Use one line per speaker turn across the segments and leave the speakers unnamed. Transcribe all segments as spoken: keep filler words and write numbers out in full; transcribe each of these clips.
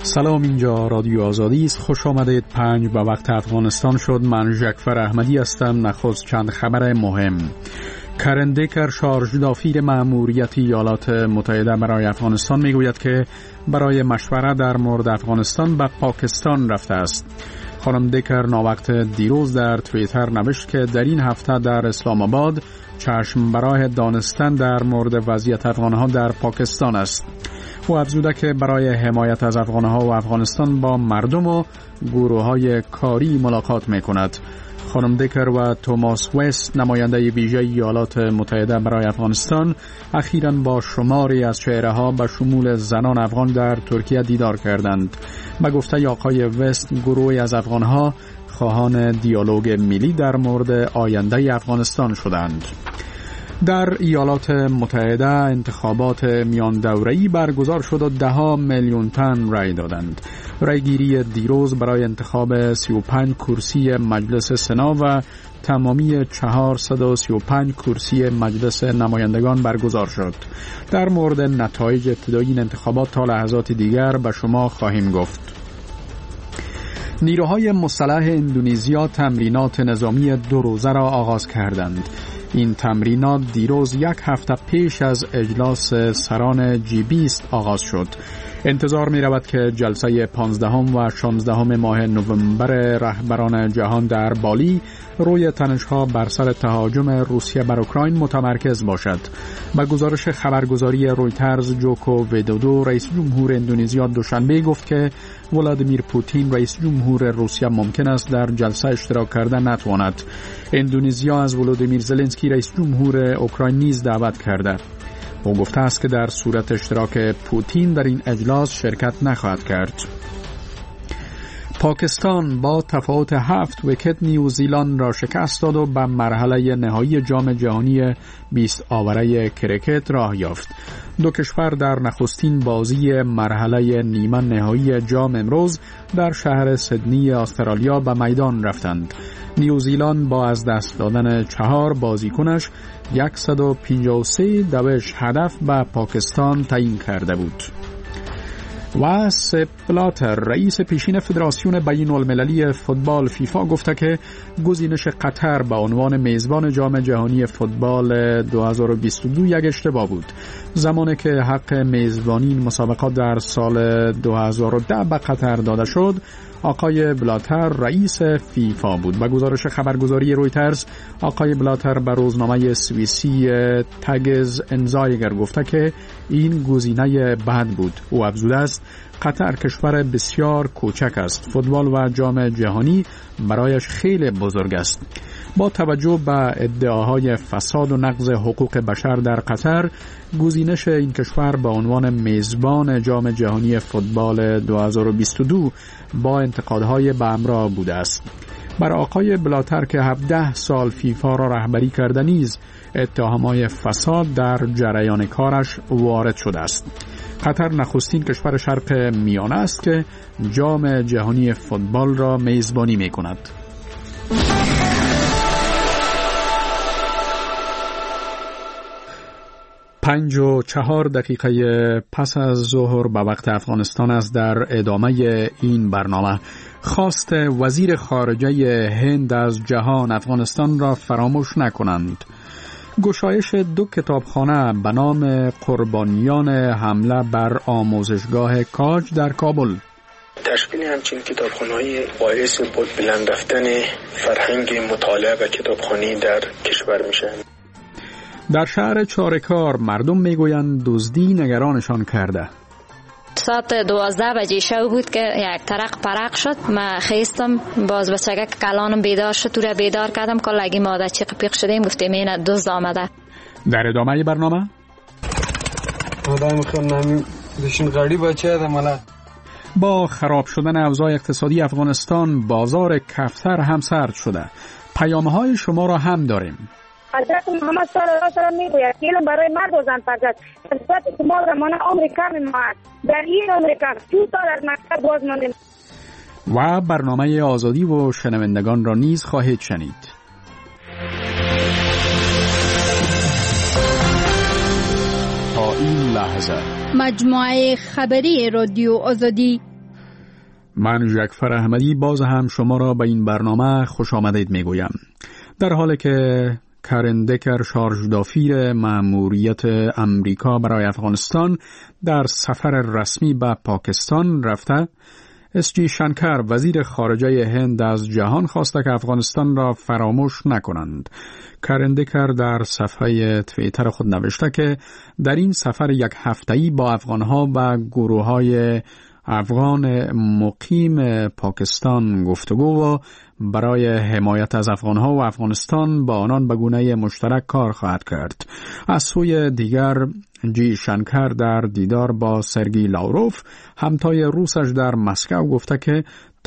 سلام، اینجا رادیو آزادی است. خوش آمدید. پنج و وقت افغانستان شد. من جعفر احمدی هستم. نخست چند خبر مهم. کرن دیکر، شارژدافیر مأموریت ایالات متحده برای افغانستان، میگوید که برای مشورت در مورد افغانستان به پاکستان رفته است. خانم دیکر ناوقت دیروز در توییتر نوشت که در این هفته در اسلام آباد چشم برای دانستن در مورد وضعیت افغانها در پاکستان است. او افزوده که برای حمایت از افغانها و افغانستان با مردم و گروه‌های کاری ملاقات می‌کند. خانم دیکر و توماس وست، نماینده ویژه ایالات متحده برای افغانستان، اخیراً با شماری از چهره‌ها به شمول زنان افغان در ترکیه دیدار کردند. به گفته آقای وست، گروهی از افغانها خواهان دیالوگ ملی در مورد آینده افغانستان شدند. در ایالات متحده انتخابات میان دوره‌ای برگزار شد و ده ها میلیون تن رای دادند. رایگیری دیروز برای انتخاب سی و پنج کرسی مجلس سنا و تمامی چهارصد و سی و پنج کرسی مجلس نمایندگان برگزار شد. در مورد نتایج ابتدایی این انتخابات تا لحظات دیگر به شما خواهیم گفت. نیروهای مسلح اندونزیا تمرینات نظامی دو روزه را آغاز کردند. این تمرینات دیروز یک هفته پیش از اجلاس سران جی بیست آغاز شد. انتظار می رود که جلسه پانزدهم و شانزدهم ماه نوامبر رهبران جهان در بالی روی تنش‌ها بر سر تهاجم روسیه بر اوکراین متمرکز باشد. با گزارش خبرگزاری رویترز، جوکو ویدودو، رئیس جمهور اندونزیا، دوشنبه گفت که ولادیمیر پوتین، رئیس جمهور روسیه، ممکن است در جلسه اشتراک کرده نتواند. اندونزیا از ولادیمیر زلنسکی، رئیس جمهور اوکراین، نیز دعوت کرده. او گفته است که در صورت اشتراک پوتین در این اجلاس شرکت نخواهد کرد. پاکستان با تفاوت هفت ویکت نیوزیلند را شکست داد و به مرحله نهایی جام جهانی بیست آوره کرکت راه یافت. دو کشور در نخستین بازی مرحله نیمه نهایی جام امروز در شهر سیدنی استرالیا به میدان رفتند. نیوزیلند با از دست دادن چهار بازیکنش صد و پنجاه و سه دوش هدف به پاکستان تعیین کرده بود. و سپ بلاتر، رئیس پیشین فدراسیون بین المللی فوتبال فیفا، گفته که گزینش قطر به عنوان میزبان جام جهانی فوتبال دو هزار و بیست و دو یک اشتباه بود. زمانی که حق میزبانی این مسابقات در سال دو هزار و ده به قطر داده شد، آقای بلاتر رئیس فیفا بود. با گزارش خبرگزاری رویترز، آقای بلاتر به روزنامه سوئیسی تگز انزایگر گفته که این گزینه بد بود. او افزوده است قطر کشور بسیار کوچک است. فوتبال و جام جهانی برایش خیلی بزرگ است. با توجه به ادعاهای فساد و نقض حقوق بشر در قطر، گزینش این کشور به عنوان میزبان جام جهانی فوتبال دو هزار و بیست و دو با انتقادهای به همراه بوده است. بر آقای بلاتر که هفده سال فیفا را رهبری کرده نیز اتهامات فساد در جریان کارش وارد شده است. قطر نخستین کشور شرق میانه است که جام جهانی فوتبال را میزبانی می کند. پنج و چهار دقیقه پس از ظهر به وقت افغانستان است. در ادامه این برنامه، خواست وزیر خارجه هند از جهان افغانستان را فراموش نکنند. گشایش دو کتابخانه به نام قربانیان حمله بر آموزشگاه کاج در کابل.
تشکیل همچین کتابخانه‌های باعث بلند رفتن فرهنگ مطالعه و کتابخوانی در کشور میشه.
در شهر چارکار مردم میگویند دزدی نگرانشان کرده.
ساعت دوازده بجه شب بود که یک ترق پرق شد. من خیستم، باز بچگه که کلانم بیدار شد، تو را بیدار کردم که لگی ماده چیق پیق شدیم، گفتیم اینه دزد آمده.
در ادامه برنامه
آدم خیلی بشین غریب بچه ده مالا.
با خراب شدن اوضاع اقتصادی افغانستان، بازار کفتر هم سرد شده. پیام‌های شما را هم داریم.
حضرت محمد صلی الله علیه و میگوید که علم برای مرد و زن فرض است. نسبت شما زمان عمر کم ما در این عمر کم دو سال از مکتب باز ماندیم.
و برنامه آزادی و شنوندگان را نیز خواهید شنید. تا این لحظه
مجموعه خبری رادیو آزادی
من جعفر احمدی باز هم شما را به این برنامه خوش آمدید می گویم. در حالی که کارن دکر شارژ دافیر مأموریت امریکا برای افغانستان در سفر رسمی به پاکستان رفته، اس جی شنکر وزیر خارجه هند از جهان خواسته که افغانستان را فراموش نکنند. کارن دکر در صفحه توییتر خود نوشته که در این سفر یک هفته‌ای با افغانها و گروه‌های افغان مقیم پاکستان گفتگو و برای حمایت از افغانها و افغانستان با آنان به گونه مشترک کار خواهد کرد. از سوی دیگر جی شنکر در دیدار با سرگئی لاوروف همتای روسش در مسکو گفته که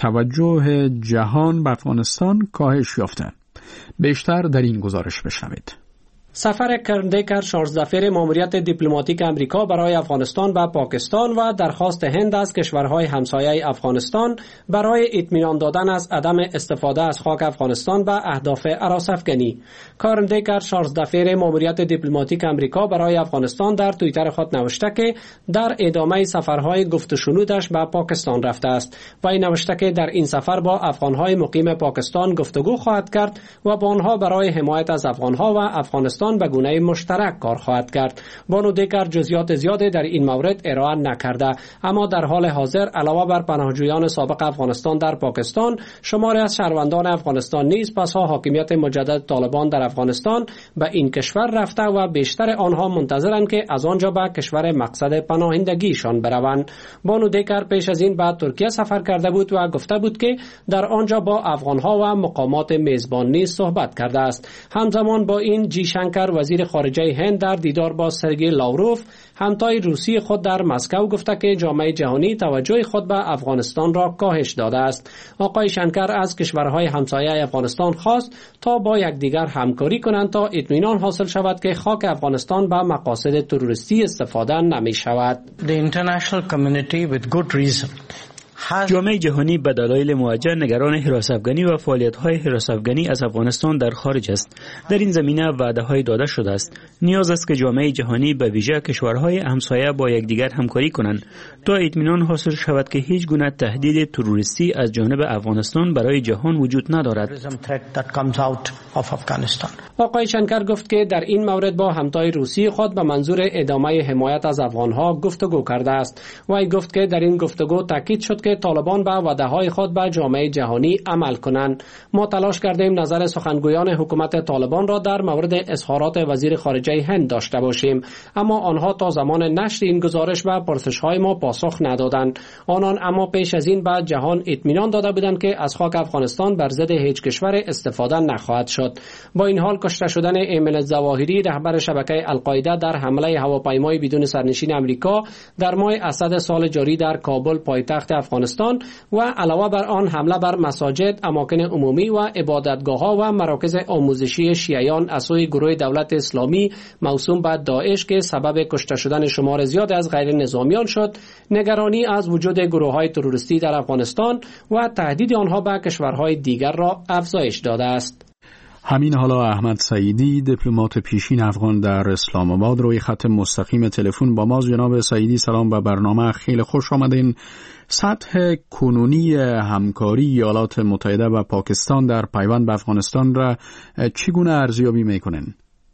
توجه جهان به افغانستان کاهش یافته. بیشتر در این گزارش بشنوید.
سفر کارن دکر شارژ دافیر ماموریت دیپلماتیک امریکا برای افغانستان و پاکستان و درخواست هند از کشورهای همسایه افغانستان برای اطمینان دادن از عدم استفاده از خاک افغانستان و اهداف هراس‌افکنی. کارن دکر شارژ دافیر ماموریت دیپلماتیک امریکا برای افغانستان در توییتر خود نوشته که در ادامه سفرهای گفت و شنودش به پاکستان رفته است و این نوشته که در این سفر با افغانهای مقیم پاکستان گفتگو خواهد کرد و با آنها برای حمایت از افغانها و افغانستان به گونه مشترک کار خواهد کرد. بانو دکر جزئیات زیادی در این مورد ارائه نکرده، اما در حال حاضر علاوه بر پناهجویان سابق افغانستان در پاکستان، شماری از شهروندان افغانستان نیز پسا حاکمیت مجدد طالبان در افغانستان به این کشور رفته و بیشتر آنها منتظرند که از آنجا به کشور مقصد پناهندگیشان بروند. بانو دکر پیش از این به ترکیه سفر کرده بود و گفته بود که در آنجا با افغانها و مقامات میزبان نیز صحبت کرده است. همزمان با این جی شنکر وزیر خارجه هند در دیدار با سرگئی لاوروف همتای روسی خود در مسکو گفته که جامعه جهانی توجه خود به افغانستان را کاهش داده است. آقای شنکر از کشورهای همسایه افغانستان خواست تا با یکدیگر همکاری کنند تا اطمینان حاصل شود که خاک افغانستان به مقاصد تروریستی استفاده نمی شود.
The international community with good reason
جامعه جهانی به دلایل موجه نگران حراس افغانی و فعالیت‌های حراس افغانی از افغانستان در خارج است. در این زمینه وعده‌های داده شده است. نیاز است که جامعه جهانی به ویژه کشورهای همسایه با یکدیگر همکاری کنند تا اطمینان حاصل شود که هیچ گونه تهدید تروریستی از جانب افغانستان برای جهان وجود ندارد.
آقای شنکر گفت که در این مورد با همتای روسی خود به منظور ادامه حمایت از افغانها گفتگو کرده است. وی گفت که در این گفتگو تاکید شد که طالبان به وعده‌های خود به جامعه جهانی عمل کنند. ما تلاش کردیم نظر سخنگویان حکومت طالبان را در مورد اظهارات وزیر خارجه هند داشته باشیم، اما آنها تا زمان نشر این گزارش و پرسش‌های ما پاسخ ندادند. آنان اما پیش از این به جهان اطمینان داده بودند که از خاک افغانستان بر ضد هیچ کشور استفاده نخواهد شد. با این حال کشته شدن ایمن الظواهری رهبر شبکه القاعده در حمله هواپیمای بدون سرنشین امریکا در ماه اسد سال جاری در کابل پایتخت افغانستان و علاوه بر آن حمله بر مساجد، اماکن عمومی و عبادتگاه‌ها و مراکز آموزشی شیعیان از سوی گروه دولت اسلامی موسوم به داعش که سبب کشته شدن شمار زیاد از غیر نظامیان شد، نگرانی از وجود گروه‌های تروریستی در افغانستان و تهدید آنها به کشورهای دیگر را افزایش داده است.
همین حالا احمد سعیدی دیپلمات پیشین افغان در اسلام آباد روی خط مستقیم تلفن با ماست. جناب سعیدی سلام به برنامه، خیلی خوش آمدین. سطح کنونی همکاری ایالات متحده و پاکستان در پیوند به افغانستان را چگونه ارزیابی میکنین؟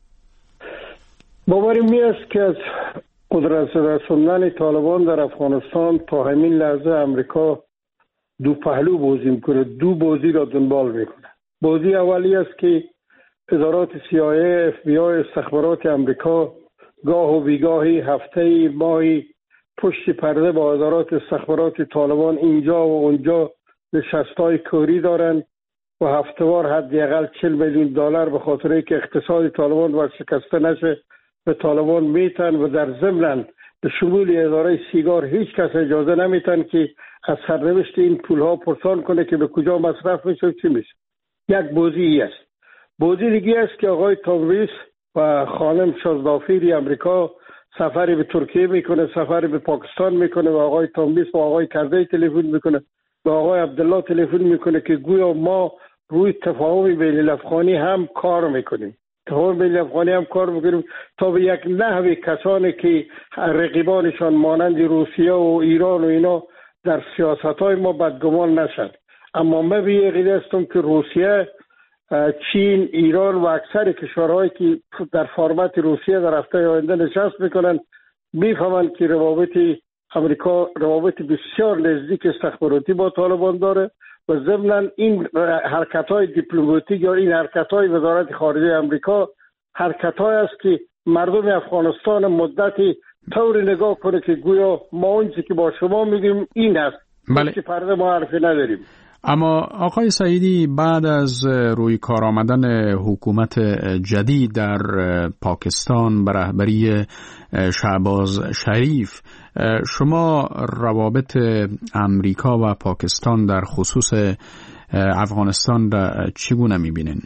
باورم است که از قدرت رساندن طالبان در افغانستان تا همین لحظه امریکا دو پهلو بازی میکنه، دو بازی را دنبال میکنه. بازی اولی است که ادارات سی آی ای، اف بی آی، استخبارات امریکا گاه و بیگاهی، هفته، ماهی پشت پرده با ادارات استخبارات طالبان اینجا و اونجا نشست‌های کاری دارند و هفته‌وار حداقل چهل میلیون دلار به خاطر اینکه اقتصاد طالبان ورشکسته نشه به طالبان میتن و در ضمن به شمول اداره سیگار هیچ کس اجازه نمیتن که از سرنوشت این پولها پرسان کنه که به کجا مصرف میشه و چی میشه. یک بازی است. بازی دیگه است که آقای تام ریس و خانم شازدافیری امریکا سفری به ترکیه میکنه، سفری به پاکستان میکنه و آقای تام ریس با آقای کرزی تلفن میکنه و آقای عبدالله تلفن میکنه که گویا ما روی تفاهم بین الافغانی هم کار میکنیم. تفاهم بین الافغانی هم کار میکنیم تا به یک نحوی کسانی که رقیبانشان مانند روسیه و ایران و اینا در سیاست‌های ما بدگمان نشد. اما من به این عقیده هستم که روسیه، چین، ایران و اکثر کشورهایی که در فرمت روسیه در هفته آینده نشست میکنن میفهمند که روابط امریکا روابط بسیار نزدیک استخباراتی با طالبان داره و ضمن این حرکت‌های دیپلماتیک یا این حرکت‌های وزارت خارجه امریکا حرکت‌های است که مردم افغانستان مدتی طور نگاه کنه که گویا ما اونچه که با شما میگیم این است،
بله.
که پرده ما حرفی نداریم.
اما آقای سعیدی، بعد از روی کار آمدن حکومت جدید در پاکستان به رهبری شهباز شریف، شما روابط امریکا و پاکستان در خصوص افغانستان را چگونه می‌بینین؟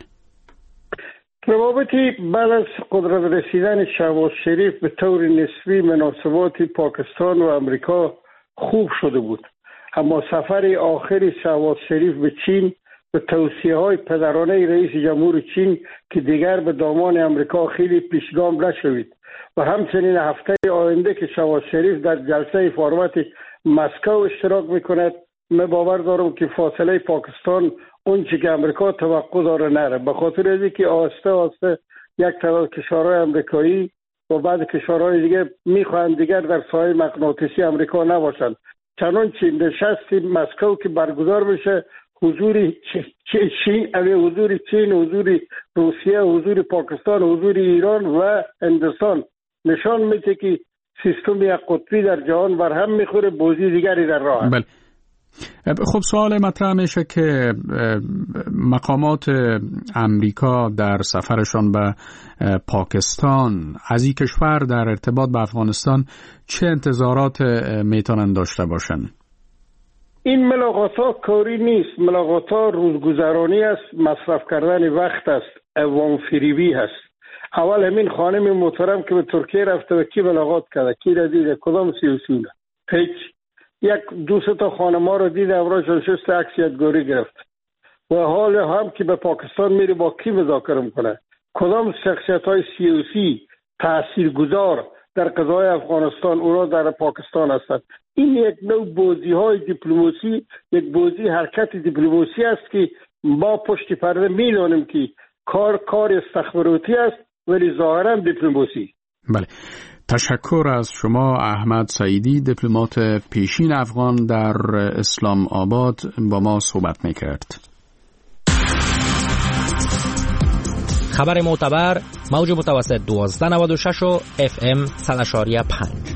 روابطی بعد از قدرت رسیدن شهباز شریف به طور نسبی مناسبات پاکستان و امریکا خوب شده بود، اما سفر آخری شهباز شریف به چین به توصیه‌های پدرانه رئیس جمهور چین که دیگر به دامان امریکا خیلی پیشگام نشوید و همچنین هفته آینده که شهباز شریف در جلسه فرمت مسکو اشتراک میکند، من باور دارم که فاصله پاکستان اونچه که امریکا توقع داره نره، به خاطر اینکه که آسته آسته یک تعداد کشورهای امریکایی و بعد کشورهای دیگه میخواهند دیگر در سایه مغناطیسی امریکا نباشند. چنانچه نشست مسکو که برگزار میشه حضور چین، حضور چین، حضور روسیه، حضور پاکستان، حضور ایران و هندوستان نشان میده که سیستم یک قطبی در جهان برهم میخوره، بازی دیگری در راه است.
بله. خب سوال مطرح میشه که مقامات امریکا در سفرشان به پاکستان از این کشور در ارتباط به افغانستان چه انتظارات میتونن داشته باشن؟
این ملاقات ها کاری نیست، ملاقات ها روزگذرانی است، مصرف کردن وقت است، عوام فریبی هست. اول همین خانم محترم که به ترکیه رفته و کی ملاقات کرده، کی را دیده، کدام سیاسیونه؟ هیچ. یک دو سه تا خانم‌ها رو دیده، امروز نشسته عکس یادگاری گرفت و حال هم که به پاکستان میره با کی مذاکره میکنه؟ کدام شخصیت‌های سیاسی تاثیرگذار در قضای افغانستان اونا در پاکستان هستند؟ این یک نوع بازی‌های دیپلماسی، یک بازی حرکت دیپلماسی است که ما پشت پرده می‌دانیم که کار کار استخباراتی است ولی ظاهراً دیپلماسی.
بله. تشکر از شما احمد سعیدی، دیپلمات پیشین افغان در اسلام آباد با ما صحبت میکرد.
خبر معتبر، موج متوسط دوازده نود و شش و اف ام صد و پنج.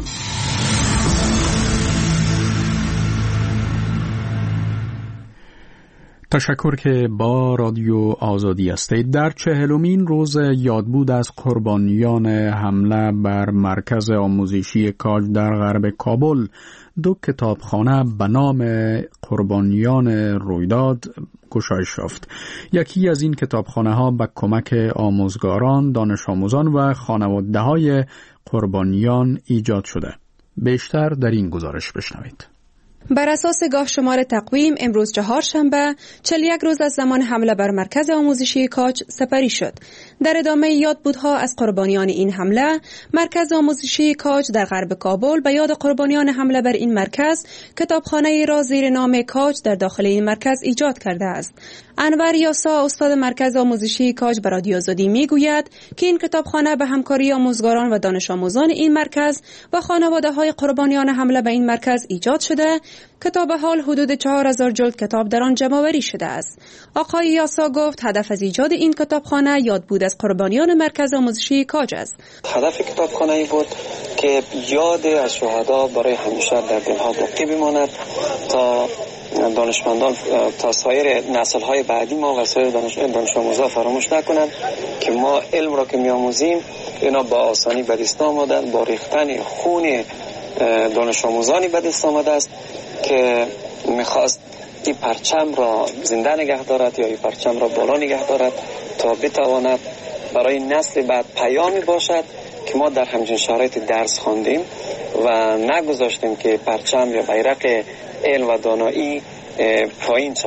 تشکر که با رادیو آزادی هستید. در چهلمین روز یادبود از قربانیان حمله بر مرکز آموزشی کاج در غرب کابل، دو کتابخانه به نام قربانیان رویداد گشایش یافت. یکی از این کتابخانه ها به کمک آموزگاران، دانش آموزان و خانواده های قربانیان ایجاد شده. بیشتر در این گزارش بشنوید.
بر اساس گاه شمار تقویم امروز چهارشنبه چهل و یک روز از زمان حمله بر مرکز آموزشی کاج سپری شد. در ادامه یادبودها از قربانیان این حمله، مرکز آموزشی کاج در غرب کابل به یاد قربانیان حمله بر این مرکز کتابخانه را زیر نام کاج در داخل این مرکز ایجاد کرده است. انور یاسا، استاد مرکز آموزشی کاج، به رادیو آزادی میگوید که این کتابخانه به همکاری آموزگاران و دانش آموزان این مرکز و خانواده‌های قربانیان حمله به این مرکز ایجاد شده که تا به حال حدود چهار هزار جلد کتاب در آن جمع آوری شده است. آقای یاسا گفت هدف از ایجاد این کتابخانه یادبود از قربانیان مرکز آموزشی کاج است.
هدف کتابخانه ای بود که یاد از شهدا برای همیشه در دلها باقی بماند تا دانشمندان، تا سایر نسل‌های بعدی ما و سایر دانش دانش آموزان فراموش نکنند که ما علم را که می‌آموزیم اینا با آسانی به دست آمدن، با ریختن خون دانش آموزانی به دست آمده است که می‌خواست این پرچم را زنده نگه دارد یا این پرچم را بالا نگه دارد تا بتواند برای نسل بعد پیامی باشد که ما در همچین شرایط درس خواندیم و نگذاشتیم که پرچم یا بیرق علم و دانایی پایین شود.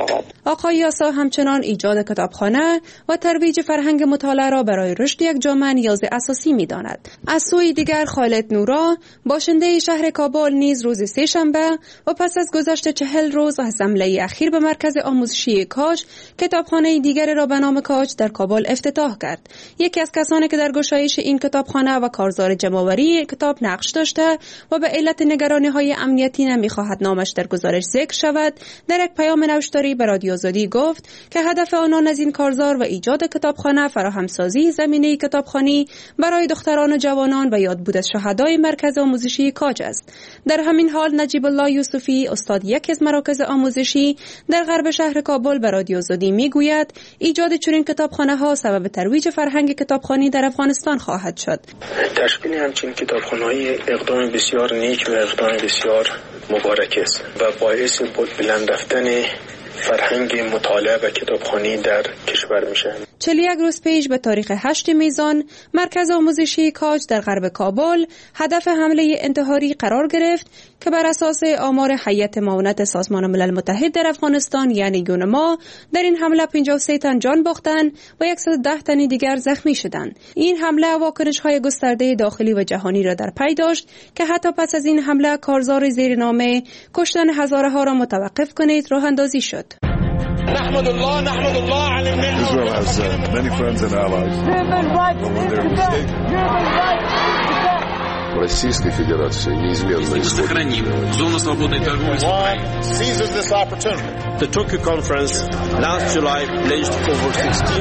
آقای یاسا همچنان ایجاد کتابخانه و ترویج فرهنگ مطالعه را برای رشد یک جامعه نیاز اساسی می‌داند. از سوی دیگر خالد نورا باشنده شهر کابل نیز روز سه‌شنبه و پس از گذشت چهل روز از حمله اخیر به مرکز آموزشی کاج، کتابخانه دیگر را به نام کاج در کابل افتتاح کرد. یکی از کسانی که در گشایش این کتابخانه و کارزار جمع‌آوری کتاب نقش داشته و به علت نگرانی‌های امنیتی نمی‌خواهد نامش در گزارش ذکر شود، در یک پیام نوشتاری به رادیو آزادی گفت که هدف آنان از این کارزار و ایجاد کتابخانه فراهمسازی زمینه کتابخوانی برای دختران و جوانان و یاد بود از شهدای مرکز آموزشی کاج است. در همین حال نجیب الله یوسفی، استاد یکی از مراکز آموزشی در غرب شهر کابل به رادیو آزادی میگوید ایجاد چنین کتابخانه‌ها سبب ترویج فرهنگ کتابخوانی در افغانستان خواهد شد.
تشکیل همچین کتابخانه‌های اقدام بسیار نیک و اقدام بسیار مبارک است و باعث بلند رفتن فرهنگ مطالعه و کتابخوانی در کشور میشه.
چهل و یک روز پیش به تاریخ هشت میزان مرکز آموزشی کاج در غرب کابل هدف حمله انتحاری قرار گرفت که بر اساس آمار هیئت معاونت سازمان ملل متحد در افغانستان یعنی یونما در این حمله پنجاه و سه تن جان باختند و صد و ده تن دیگر زخمی شدند. این حمله واکنش‌های گسترده داخلی و جهانی را در پی داشت که حتی پس از این حمله کارزار زیرنامه کشتن هزاره ها را متوقف کنید راه اندازی شد.
نحمد الله نحمد الله على المنة. Israel has uh, many friends and allies. But when they're mistaken.
Российской Федерации неизменно
сохраним зону свободной торговли с Украиной.
Seizes this opportunity. The Tokyo conference last July pledged over sixteen.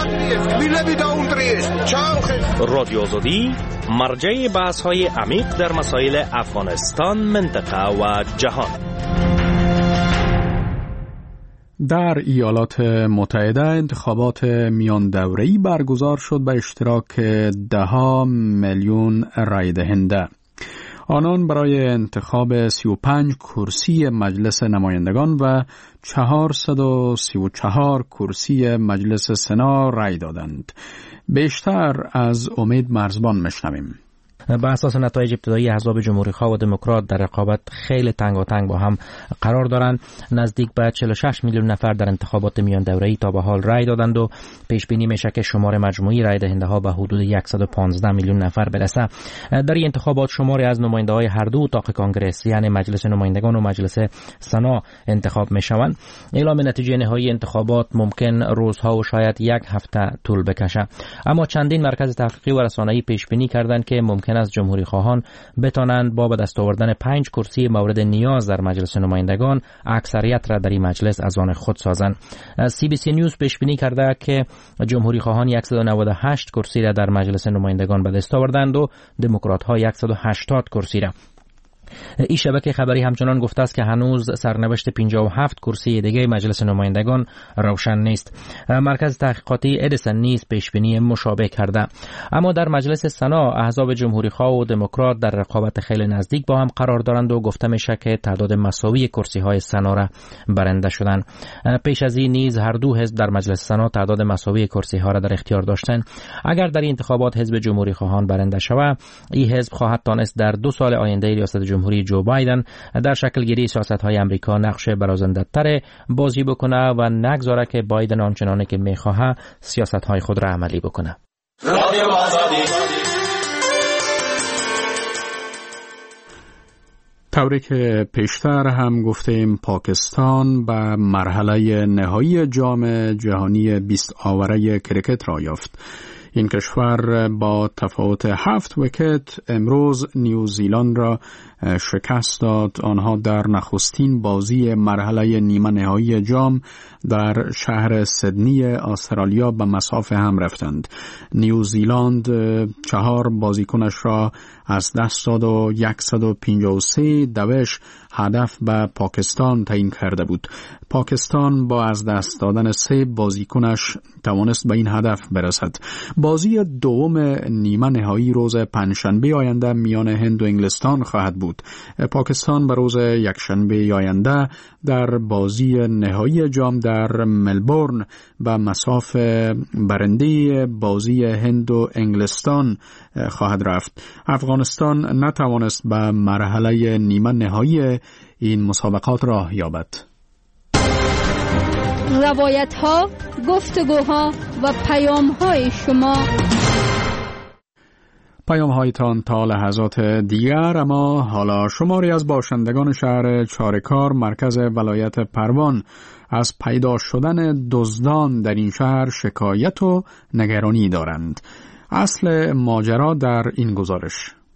رادیو آزادی مرجع بحث‌های عمیق در مسائل افغانستان، منطقه و جهان.
در ایالات متحده انتخابات میان دوره‌ای برگزار شد به اشتراک ده میلیون رای دهنده. آنان برای انتخاب سی و پنج کرسی مجلس نمایندگان و چهارصد و سی و چهار کرسی مجلس سنا رای دادند. بیشتر از امید مرزبان میشنویم.
بر اساس نتایج ابتدایی احزاب جمهوری‌خواه و دموکرات در رقابت خیلی تنگاتنگ با هم قرار دارند. نزدیک به چهل و شش میلیون نفر در انتخابات میان دوره‌ای تا به حال رای دادند و پیش بینی میشه که شمار مجموعی رای دهنده‌ها به حدود صد و پانزده میلیون نفر برسه. در این انتخابات شماری از نماینده‌های هر دو اتاق کانگرس یعنی مجلس نمایندگان و مجلس سنا انتخاب میشوند. اعلام نتیجه نهایی انتخابات ممکن روزها و شاید یک هفته طول بکشه، اما چندین مرکز تحقیقی و رسانه‌ای پیش بینی کردند که ممکن از جمهوری خواهان بتوانند با به دست آوردن پنج کرسی مورد نیاز در مجلس نمایندگان اکثریت را در این مجلس از آن خود سازند. سی بی سی نیوز پیش بینی کرده که جمهوری خواهان صد و نود و هشت کرسی را در مجلس نمایندگان به دست آوردند و دموکرات ها صد و هشتاد کرسی را. این شبکه خبری همچنان گفته است که هنوز سرنوشت پنجاه و هفت کرسی دیگه مجلس نمایندگان روشن نیست. مرکز تحقیقاتی ادیسون نیز پیش بینی مشابه کرده. اما در مجلس سنا احزاب جمهوری خواه و دموکرات در رقابت خیلی نزدیک با هم قرار دارند و گفته میشه که تعداد مساوی کرسی های سنا را برنده شدند. پیش از این نیز هر دو حزب در مجلس سنا تعداد مساوی کرسی ها را در اختیار داشتند. اگر در این انتخابات حزب جمهوری خواهان برنده شود، این حزب خواهد تانست در دو سال آینده ریاست جمهوری جو بایدن در شکل گیری سیاست‌های آمریکا نقش برازنده‌تر بازی بکنه و نگذاره که بایدن آنچنانی که می‌خواهد سیاست‌های خود را عملی بکنه.
طوری که پیشتر هم گفتیم پاکستان به مرحله نهایی جام جهانی بیست آوره کرکت را یافت. این کشور با تفاوت هفت ویکت امروز نیوزیلند را شکست داد. آنها در نخستین بازی مرحله نیمه نهایی جام در شهر سیدنی استرالیا به مسافه هم رفتند. نیوزیلند چهار بازیکنش را از دست داد و صد و پنجاه و سه دوش هدف به پاکستان تعیین کرده بود. پاکستان با از دست دادن سه بازیکنش توانست به این هدف برسد. بازی دوم نیمه نهایی روز پنجشنبه آینده میان هند و انگلستان خواهد بود. پاکستان به روز یکشنبه آینده در بازی نهایی جام در ملبورن به مسافه برنده بازی هند و انگلستان خواهد رفت. افغانستان نتوانست به مرحله نیمه نهایی این مسابقات راه یابد.
روایت ها، گفتگوها و پیام های شما.
پیام هایتان تا لحظات دیگر. اما حالا شماری از باشندگان شهر چارکار مرکز ولایت پروان از پیدا شدن دزدان در این شهر شکایت و نگرانی دارند. اصل ماجرا در این گزارش.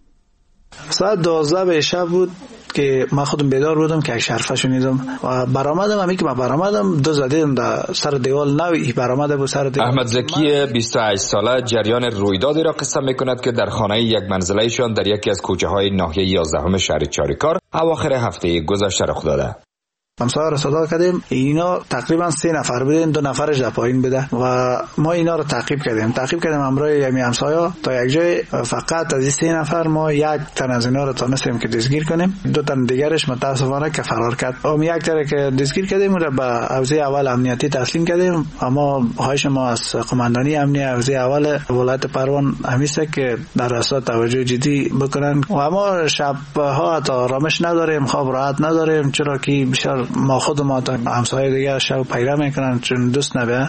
ساعت دوازده به شب بود که من خودم بیدار بودم که یک شرفه شنیدم و برآمدم. همین که من برآمدم دو زدیم در سر دیوال نوی برآمده بود سر دیوال.
احمد زکی بیست و هشت ساله جریان رویدادی را قصه میکند که در خانه یک منزله ایشان در یکی از کوچه های ناحیه یازدهم شهر چاریکار اواخر هفته گذشته رخ داده.
همسایه را صدا کردیم، اینا تقریبا سه نفر بودن، دو نفرش در پایین بوده و ما اینا رو تعقیب کردیم تعقیب کردیم همراه یمی همسایه تا یک جای. فقط از این سه نفر ما یک تن از اینا رو تونستیم که دستگیر کنیم، دو تن دیگرش متاسفانه که فرار کرد. اون یک تر که دستگیر کردیم رو به حوزه اول امنیتی تسلیم کردیم. اما خواهش ما از قماندانی امنیتی حوزه اول ولایت پروان همیشه که در اصل توجه جدی بکنن و اما شب ها تا آرامش نداریم، خواب راحت نداریم، چرا که بسیار ما خود ما تا همسایه دیگه شب پیدا میکنن چون دوست نبه.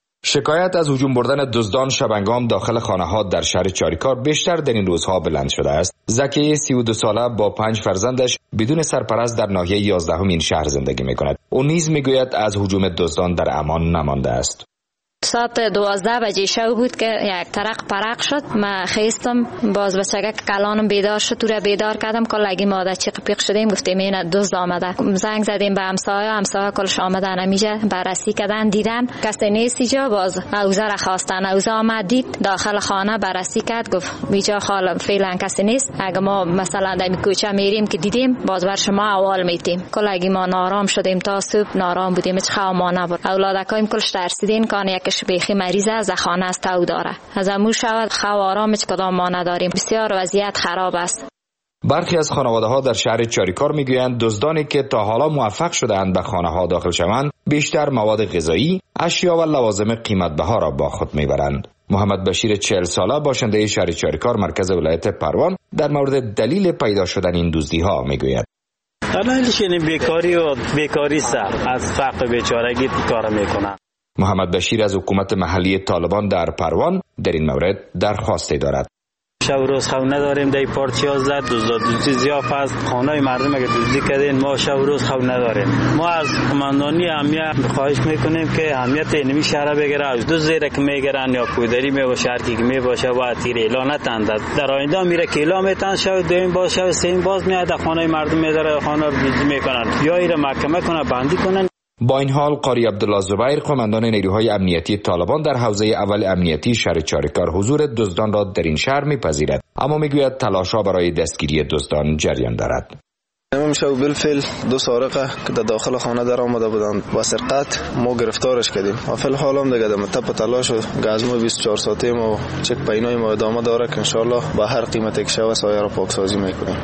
شکایت از هجوم بردن دزدان شبانگام داخل خانه ها در شهر چاریکار بیشتر در این روزها بلند شده است. زکی سی و دو ساله با پنج فرزندش بدون سرپرست در ناحیه یازدهم این شهر زندگی میکند. او نیز میگوید از هجوم دزدان در امان نمانده است.
ساعت دوازده بجه شب بود که یک ترق پرق شد. من خیستم باز بچگه که کلانم بیدار شد، تو را بیدار کردم که لگی ماده چی قپیق شدیم، گفتیم این دزد آمده. زنگ زدیم به همسایه، همسایه کلش آمدن همیشه بررسی کردن، دیدن کسی نیست اینجا. باز اوزه را خواستن، اوزه آمد دید داخل خانه بررسی کرد، گفت اینجا خال فعلا کسی نیست. اگه ما مثلا در کوچه میریم که دیدیم باز بر شما اول میتیم. کلگی ما نارام شدیم تا صبح نارام بودیم، هیچ خواب ما نبود. اولادکایم کلش ترسیدین کان یکش بیخی مریض از خانه است تو داره، از امور شود خواب آرام هیچ کدام ما نداریم. بسیار وضعیت خراب است.
برخی از خانواده ها در شهر چاریکار میگویند دزدانی که تا حالا موفق شده‌اند به خانه ها داخل شوند بیشتر مواد غذایی، اشیا و لوازم قیمت بها را با خود میبرند. محمد بشیر چهل ساله باشنده شهر چاریکار مرکز ولایت پروان در مورد دلیل پیدا شدن این دزدی ها میگوید.
دلیلش این بیکاری و بیکاری است، از فقر بیچارگی کار میکنند.
محمد بشیر از حکومت محلی طالبان در پروان در این مورد درخواستی دارد.
شب روز خواب نداریم، در پارت یازده دزدی زیاف است. خانه مردم اگه دزدی کردین ما شب روز خواب نداریم. ما از قماندانی امنیت خواهش میکنیم که امنیت اینمی شهر بگیره، از دو زیر که میگیرن یا پودری می باشه هر کی می باشه و تیر اعلان نتندد. در آینده میره که اعلام میتن شب دویم باز شب سیم باز میاد خانه مردم میذاره خانه دزدی میکنن یا ایره محکمه کنه بندی کنن.
با این حال قاری عبدالله زبیر قماندان نیروهای امنیتی طالبان در حوزه اول امنیتی شهر چاریکار حضور دزدان را در این شهر میپذیرد، اما میگوید تلاش‌ها برای دستگیری دزدان جریان دارد.
امام شب بالفعل دو سارقه که در داخل خانه در آمده بودند با سرقت ما گرفتارش کردیم و فی الحال هم دیگه در تپ تلاش و گزمه بیست و چهار ساعته ما چک پینای ما ادامه داره که ان شاء الله با هر قیمتی که شود سایه را پاکسازی میکنیم.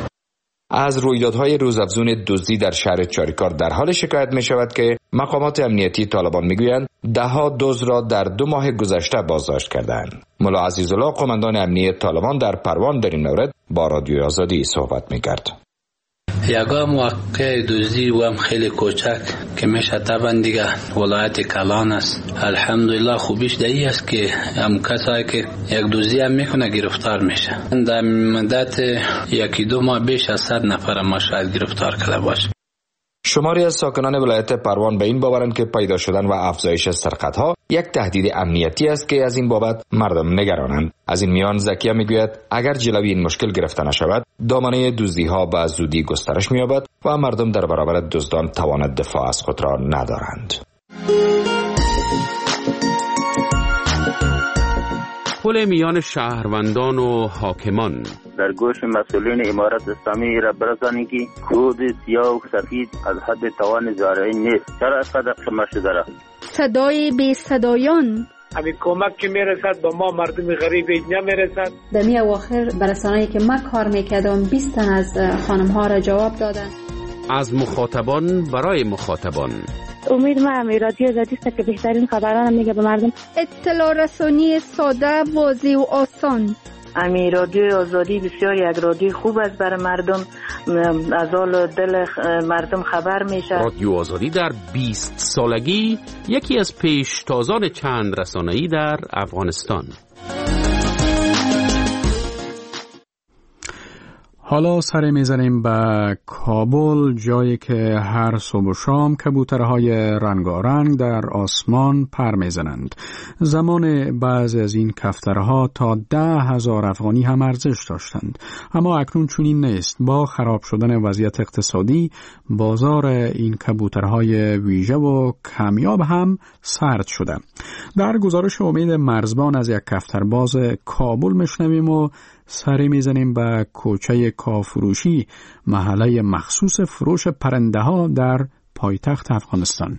از رویدادهای روزافزون دزدی در شهر چاریکار در حال شکایت می شود که مقامات امنیتی طالبان میگویند دهها دزد را در دو ماه گذشته بازداشت کردند. ملا عزیزالله قماندان امنیت طالبان در پروان در این مورد با رادیو آزادی صحبت میکرد.
یگا موقع دزدی و هم خیلی کوچک که میشه طبعا دیگه ولایت کلان است. الحمدلله خوبیش دایی است که هم کسایی که یک دزدی هم میکنه گرفتار میشه. در مدت یکی دو ماه بیش از صد نفر ما شاید گرفتار کرده باشه.
شماری از ساکنان ولایت پروان به این باورند که پیدا شدن و افزایش سرقت‌ها یک تهدید امنیتی است که از این بابت مردم نگرانند. از این میان زکیه میگوید اگر جلوی این مشکل گرفته نشود دامنه دزدی‌ها به زودی گسترش می‌یابد و مردم در برابر دزدان توان دفاع از خود را ندارند.
پل میان شهروندان و حاکمان
در گوش مسئولین امارت اسلامی را برسانید که کود سیاه و سفید از حد توان زارعین نیست. چرا اسقدر شما شده را؟
صدای بی صدایان
همین کمک که میرسد با ما مردم غریب اینجا میرسد.
در می اواخر برسانه‌ای که من کار میکردم بیست تن از خانم ها را جواب دادن.
از مخاطبان برای مخاطبان
امید ما هم رادیو زدی است که بهترین خبران میگه به مردم.
اطلاع رسانی ساده، واضح و آسان.
امی رادیو آزادی بسیار یک رادیو خوب است برای مردم، از حال دل مردم خبر میشه.
رادیو آزادی در بیست سالگی یکی از پیشتازان چند رسانه‌ای در افغانستان.
حالا سر میزنیم به کابل، جایی که هر صبح و شام کبوترهای رنگارنگ در آسمان پر میزنند. زمان بعضی از این کفترها تا ده هزار افغانی هم ارزش داشتند، اما اکنون چنین نیست. با خراب شدن وضعیت اقتصادی، بازار این کبوترهای ویژه و کمیاب هم سرد شده. در گزارش امید مرزبان از یک کفترباز کابل میشنویم و سری میزنیم به کوچه کافروشی، محله مخصوص فروش پرنده ها در پایتخت افغانستان.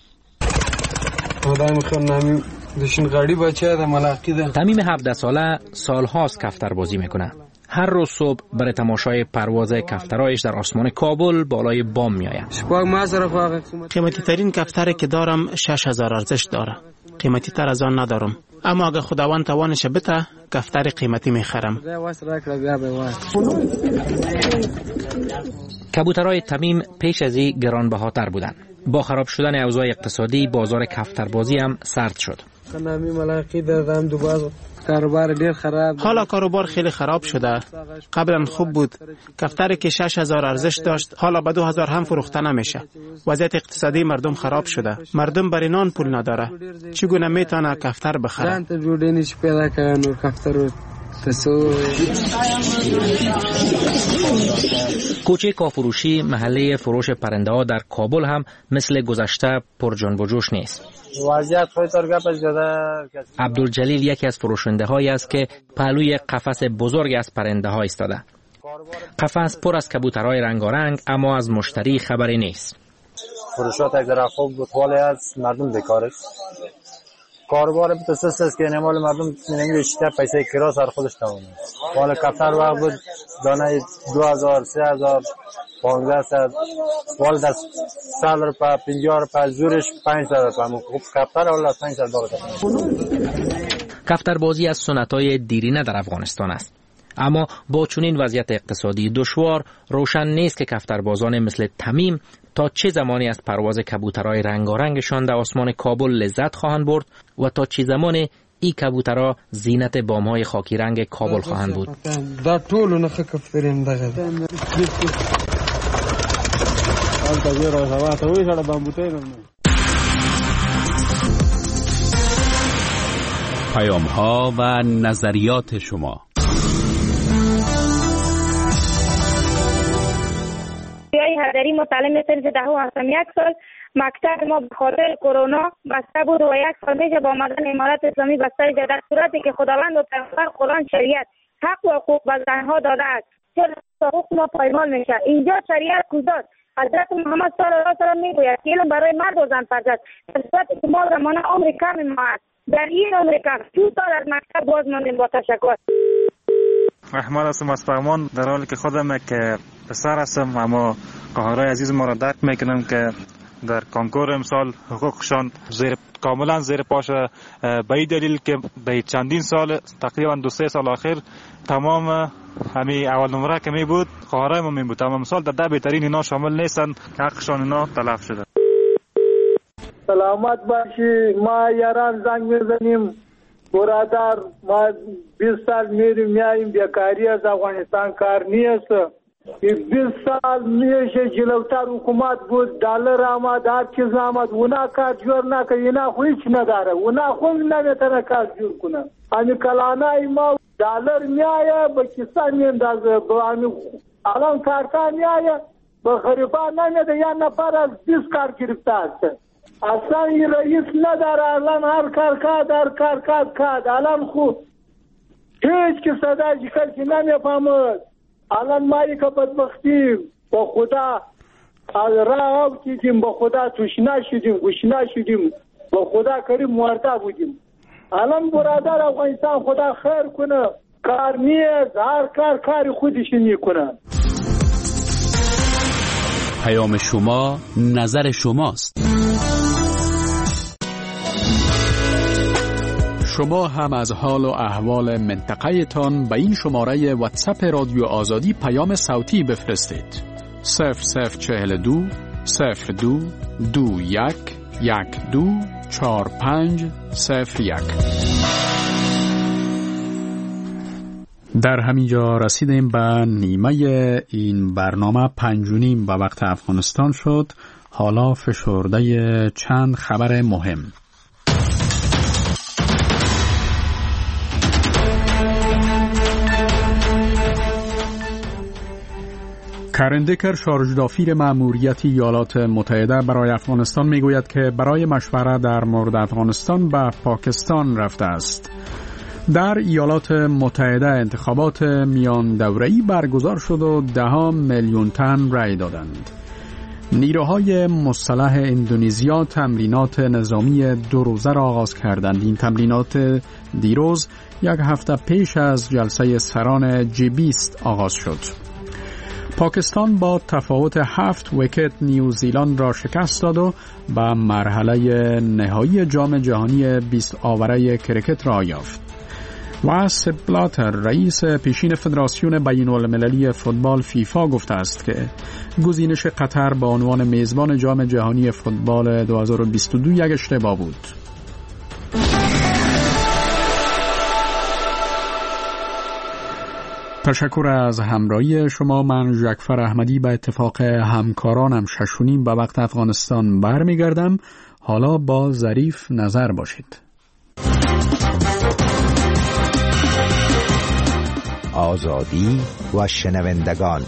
تمیم هفده ساله سالهاست کفتربازی میکنه. هر روز صبح برای تماشای پرواز کفترهایش در آسمان کابل بالای بام میآید.
قیمتی ترین کفتری که دارم شش هزار ارزش داره. قیمتی تر از آن ندارم، اما اگه خداوند توانش بده کفتر قیمتی میخرم.
کبوترهای تمیم پیش از این گرانبهاتر بودند. با خراب شدن اوضاع اقتصادی، بازار کفتربازی هم سرد شد.
حالا کاروبار خیلی خراب شده. قبلا خوب بود. کفتری که شش هزار ارزش داشت حالا به دو هزار هم فروخته نمیشه. وضعیت اقتصادی مردم خراب شده. مردم برای نان پول نداره. چگونه میتونه کفتر بخره؟
کوچه کافروشی، محله فروش پرنده ها در کابل هم مثل گذشته پر جنب و جوش نیست. عبدالجلیل یکی از فروشنده هایی است که پهلوی قفس بزرگ از پرنده ها ایستاده. قفس پر از کبوترهای رنگارنگ، اما از مشتری خبری نیست.
فروشات یک ذره خوب بود، ولی از مردم بیکاره. کاروبار بتوسس است که نمال مردم نمیشه پیسه کرا سر خودش تمام. ولی کفتر وقت بود دانه دو هزار، سه هزار، پانزده صد. ولی در سال رو پا پنجاه رو پا زورش پنج صد رو خوب کفتر ولی از پنج صد داره.
کفتربازی از سنت‌های دیرینه در افغانستان است. اما با چنین وضعیت اقتصادی دشوار، روشن نیست که کفتربازان مثل تمیم تا چه زمانی از پرواز کبوترهای رنگارنگشان در آسمان کابل لذت خواهند برد و تا چه زمان این کبوترها زینت بام‌های خاکی رنگ کابل خواهند بود.
دا ټول نه کفترین دغه
پیام‌ها و نظریات شما.
هدری متعلم سنف دهم هستم. یک سال مکتب ما به خاطر کرونا بسته بود و یک سال میشه با آمدن امارت اسلامی بسته شده، در صورتی که خداوند و پیامبر قرآن شریعت حق و حقوق به زنها داده است، چرا حقوق ما پایمال میشه؟ اینجا شریعت کجاست؟ حضرت محمد صلی الله علیه و سلم میگوید که علم برای مرد و زن فرض است، در صورتی که ما زمانه عمر کم ما است. در این عمر کم دو سال از مکتب باز ماندیم. با تشکر.
احمد هستم از فرمان، در حالی که خودم که پسر هستم، اما خواهرای عزیز ما را درک میکنم که در کانکور امسال حقوقشان زیر کاملا زیر پاش، به این دلیل که به چندین سال تقریبا دو سه سال آخر تمام همین اول نمره که می بود خواهرای ما می بود، اما امسال در ده بهترین اینا شامل نیستن که حقشان اینا تلف شده.
سلامت باشی، ما یاران زنگ میزنیم برادر، ما بیست سال میریم میاییم، بیکاری از افغانستان کار نیست. بیست سال میشه جلوتر حکومت بود، دلار آمد، هر چیز آمد، اونا کار جور نکرد، اینا خو هیچ نداره، اونا خو نمیتونه کار جور کنه. همین کلانای ما دلار میایه به کیسه میندازه، الان کارتا میایه به غریبان نمیده، یا نفر از بیست کار گرفته است. اصلا این رئیس نداره، الان هر کار کاد هر کار کاد کاد، الان خو هیچ که صدای کسی نمیفهمد. الان مایی که بدبختیم با خدا راه آفتیدیم، با خدا تشنه شدیم، گشنه شدیم، با خدا کریم مرده بودیم. الان برادر افغانستان خدا خیر کنه، کار نیست، هر کار کار خودش میکنه.
پیام شما نظر شماست.
شما هم از حال و احوال منطقه تان به این شماره واتساپ رادیو آزادی پیام صوتی بفرستید. صفر صفر چهل دو صفر دو دو یک یک دو چار پنج صفر یک. در همینجا رسیدیم به نیمه این برنامه. پنج و نیم به وقت افغانستان شد. حالا فشرده چند خبر مهم. کرن دیکر شارژدافیر مأموریت ایالات متحده برای افغانستان میگوید که برای مشوره در مورد افغانستان به پاکستان رفته است. در ایالات متحده انتخابات میان دوره‌ای برگزار شد و ده میلیون تن رای دادند. نیروهای مسلح اندونزیا تمرینات نظامی دو روزه را آغاز کردند. این تمرینات دیروز یک هفته پیش از جلسه سران جی بیست آغاز شد. پاکستان با تفاوت هفت ویکت نیوزیلند را شکست داد و به مرحله نهایی جام جهانی بیست آوره کرکت را یافت. و سپ بلاتر رئیس پیشین فدراسیون بین المللی فوتبال فیفا گفته است که گزینش قطر به عنوان میزبان جام جهانی فوتبال دو هزار و بیست و دو یک اشتباه بود. تشکر از همراهی شما. من ژکفر احمدی به اتفاق همکارانم ششونیم به وقت افغانستان برمیگردم. حالا با ظریف نظر باشید.
آزادی و شنوندگان.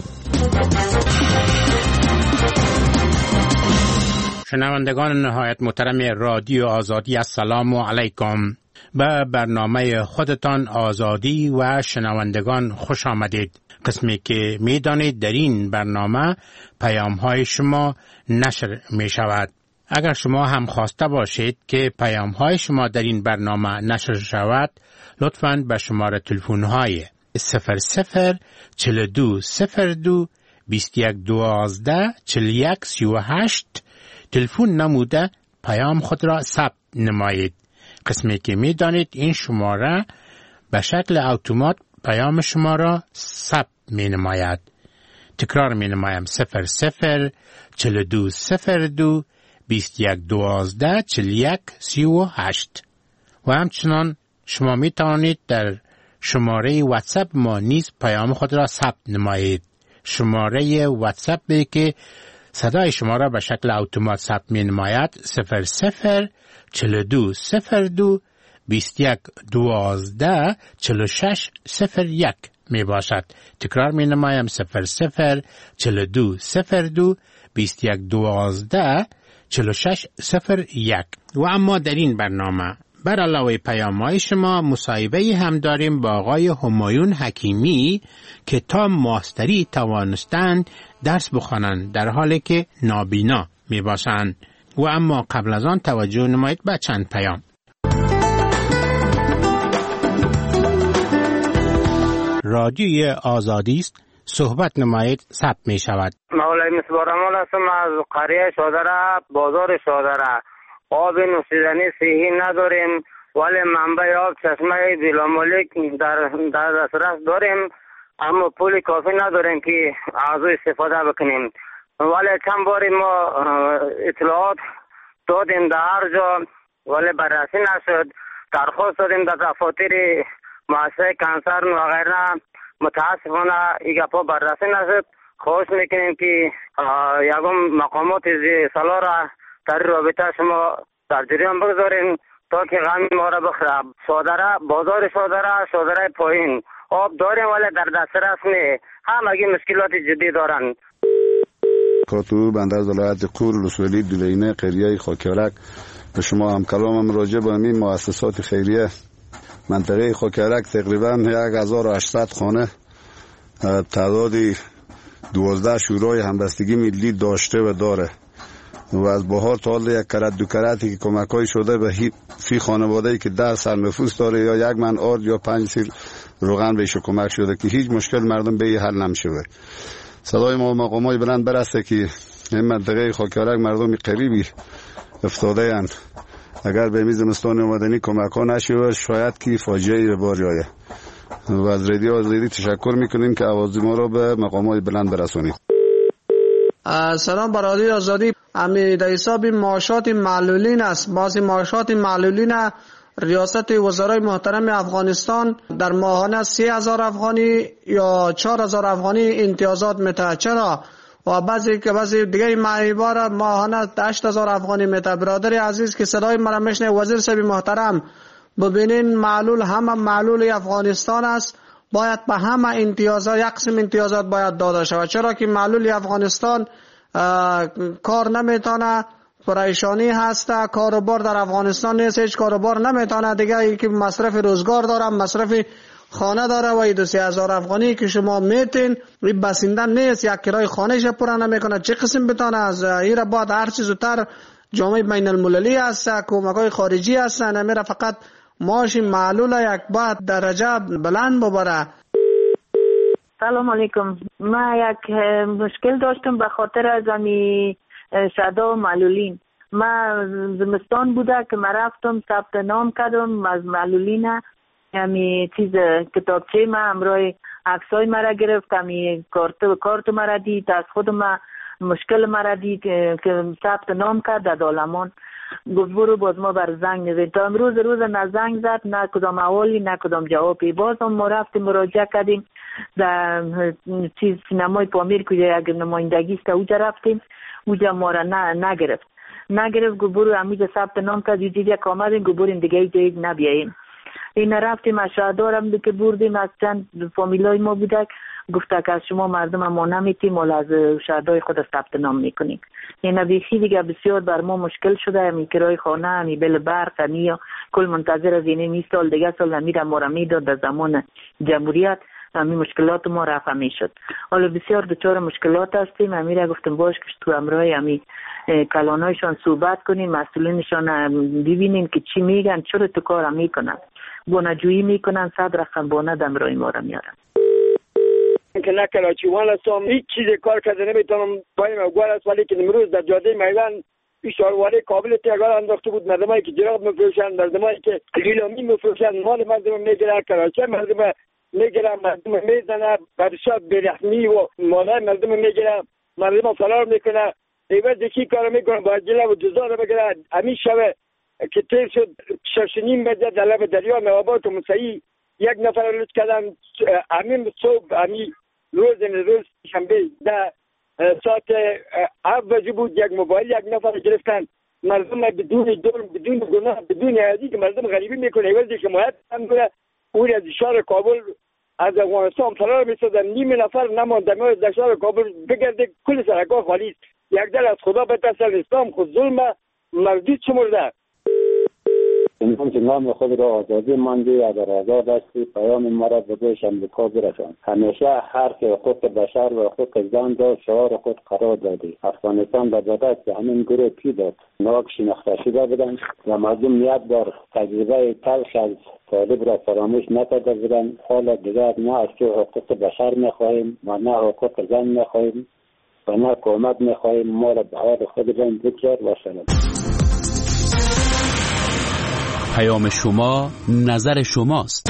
شنوندگان نهایت محترم رادیو آزادی، السلام علیکم. به برنامه خودتان آزادی و شنوندگان خوش آمدید. قسمی که می دانید در این برنامه پیام های شما نشر می شود. اگر شما هم خواسته باشید که پیام های شما در این برنامه نشر شود، لطفاً به شماره تلفن های صفر صفر چهل دو صفر دو بیست یک دوازده چهل یک سی و هشت تلفن نموده پیام خود را ثبت نمایید. قسمی که می دانید این شماره به شکل اتومات پیام شما را ثبت می نماید. تکرار می نمایم صفر صفر چهل دو صفر دو بیست یک دوازده چهل یک سی و هشت. و همچنان شما می توانید در شماره واتساپ ما نیز پیام خود را ثبت نمایید. شماره واتساپ که صدای شما را به شکل اتومات ثبت می نماید صفر صفر چهل دو صفر دو بیست یک دوازده چهل شش صفر یک می باشد. تکرار می نمایم صفر صفر چهل دو صفر دو بیست یک دوازده چهل شش صفر یک. و اما در این برنامه بر علاوه پیام‌های شما مصاحبه هم داریم با آقای همایون حکیمی که تا ماستری توانستند درس بخوانند در حالی که نابینا می باشند. و اما قبل از آن توجه نمایید به چند پیام. رادیوی آزادی است، صحبت نمایید، ثبت می شود.
مولای مصباح‌رحمان هستم از قریه شادره، بازار شادره. آب نوشیدنی صحی نداریم ولی منبع آب چشمه بلامالک در در دسترس داریم، اما پول کافی نداریم که از او استفاده بکنیم. ولی چند باری ما اطلاعات دادیم در هر جا ولی بررسی نشد. درخواست دادیم در دفاتر مؤسسه کنسر و غیره، متاسفانه این گپا بررسی نشد. خواهش میکنیم که یکم مقامات صلاح را در رابطه شما در جریان بگذارین تا که غم ما را بخره. شادره، بازار شادره، شادره پایین آب داریم ولی در دسترس نی، همگی مشکلات جدی دارن.
کاتو بندر ولایت قور رسولی دولینه قریه خاکیارک به شما هم کلامم راجع به این مؤسسات خیریه منطقه خاکیارک تقریبا یک هزار و هشتصد خانه تعدادی دوازده شورای همبستگی ملی داشته و داره و از بهار تا حال یک کرت دو کرتی که کمکای شده به فی خانواده‌ای که ده سر نفوس داره یا یک من آرد یا پنج سیل روغن بهش کمک شده که هیچ مشکل مردم به حل نمیشه. صدای ما مقامای بلند برسته که این منطقه خاکیارک مردم قریبی افتاده اند اگر به میز زمستان اومدنی کمک ها نشه شاید که فاجعه به بار آید و از رادیو آزادی تشکر میکنیم که آواز ما را به مقامات بلند برسونید.
سلام بر رادیو آزادی. امی در حساب معاشات معلولین است. بعضی معاشات معلولین ریاست وزرای محترم افغانستان در ماهانه سه هزار افغانی یا چهار هزار افغانی امتیازات میده. چرا؟ و بعضی که بعضی دیگه معیبار ماهانه هشت هزار افغانی میده. برادر عزیز که صدای مرا میشنه، وزیر صاحب محترم ببینین معلول همه معلول افغانستان است، باید به همه امتیازات یک قسم امتیازات باید داده شود. چرا که معلول افغانستان کار نمیتونه، پریشانی هست، کاروبار در افغانستان نیست، هیچ کاروبار نمیتونه دیگه، ای که مصرف روزگار داره، مصرف خانه داره و دو سه هزار افغانی که شما میتین این بسنده نیست، یک کرای خانهش پورا نمیکنه، چه قسم بتونه از این را بعد هر چیز زودتر جامعه بین المللی هست، کمک‌های خارجی هستن، نمیره فقط معاش معلول یک بعد درجه بلند ببره.
سلام علیکم. ما یک مشکل داشتم به خاطر از امی شهدا و معلولین. ما زمستان بوده که ما رفتم ثبت نام کردم از معلولین، امی چیز کتابچه ما همراه عکسای مرا گرفت، امی کارت کارت مرا دید، از خود ما مشکل مرا دید که ثبت نام کرد در دالمان. گفت برو باز ما بر زنگ نزد. تا امروز روز نه زنگ زد، نه کدام احوالی، نه کدام جوابی. باز هم ما رفتیم مراجعه کردیم در چیز سینمای پامیر که یک نمایندگی است، اونجا رفتیم، اونجا ما را نه نگرفت نگرفت گفت برو امیجا ثبت نام کرد، یه یک آمدیم گفت بریم دیگه جایی نبیاییم. این رفتیم از شهردارم که بردیم، از چند فامیلای ما بودک، گفته که از شما مردم ما نمیتیم ولی از شهردار خود ثبت نام میکنیم. این بیخی دیگه بسیار بر ما مشکل شده، همی کرای خانه، همی بل برق، همی کل منتظر از این می سال دیگه سال همی ما را میداد در زمان جمهوریت، همی مشکلات ما رفع میشد. حالا بسیار دچار مشکلات هستیم. همی را گفتم باش که تو امرای همی کلانایشان صحبت کنیم، مسئولینشان ببینیم که چی میگن، چرا تو کار میکنن، بانجویی میکنن، صد رقم بانه دمرای ما را میارن.
که نکلا چیوان هستم، هیچ چیز کار کرده نمیتونم، پایم گوار است، ولی که امروز در جاده میوان اشارواله کابل تیگار انداخته بود، مردمایی که جراب میفروشن، مردمایی که لیلامی میفروشن، مال مردم میگیرن، کراچه مردم میگیرن، مردم میزنن، برشاد برحمی و مالای مردم میگیرن، مردم فرار میکنه. ایوز یکی کار میکنه با جلا و جزا رو بگیرن. همین شب که تیر شد شش نیم بجه در لب دریا نوابات و مسیحی یک نفر لطف کردن. همین صبح همین روز روز شنبه در ساعت هفت بجه بود، یک موبایل یک نفر گرفتن. مردم بدون دور بدون گناه بدون عادی که مردم غریبی میکنه، ایوز که حمایت میکنه اون از شهر کابل از افغانستان فرار می‌شدن. نیم نفر نمانده ما در شهر کابل بگرده، کل سرکا خالی است. یک دل از خدا بترسل، اسلام خود ظلم مردود شمرده.
امکان که نام خود را آزادی مانده اگر آزاد هستی پیام مرا به گوش امریکا برسان. همیشه حرف حقوق بشر و حقوق زن را شعار خود قرار دادی. افغانستان به بدت به همین گروه پی داد ناک شناخته شده بودند و مردم یک بار تجربه تلخ از طالب را فراموش نکرده بودند. حالا دیگر نه از تو حقوق بشر میخواهیم و نه حقوق زن میخواهیم و نه کمک میخواهیم. ما را به حال خودمان بگذار و سلام.
پیام شما نظر شماست.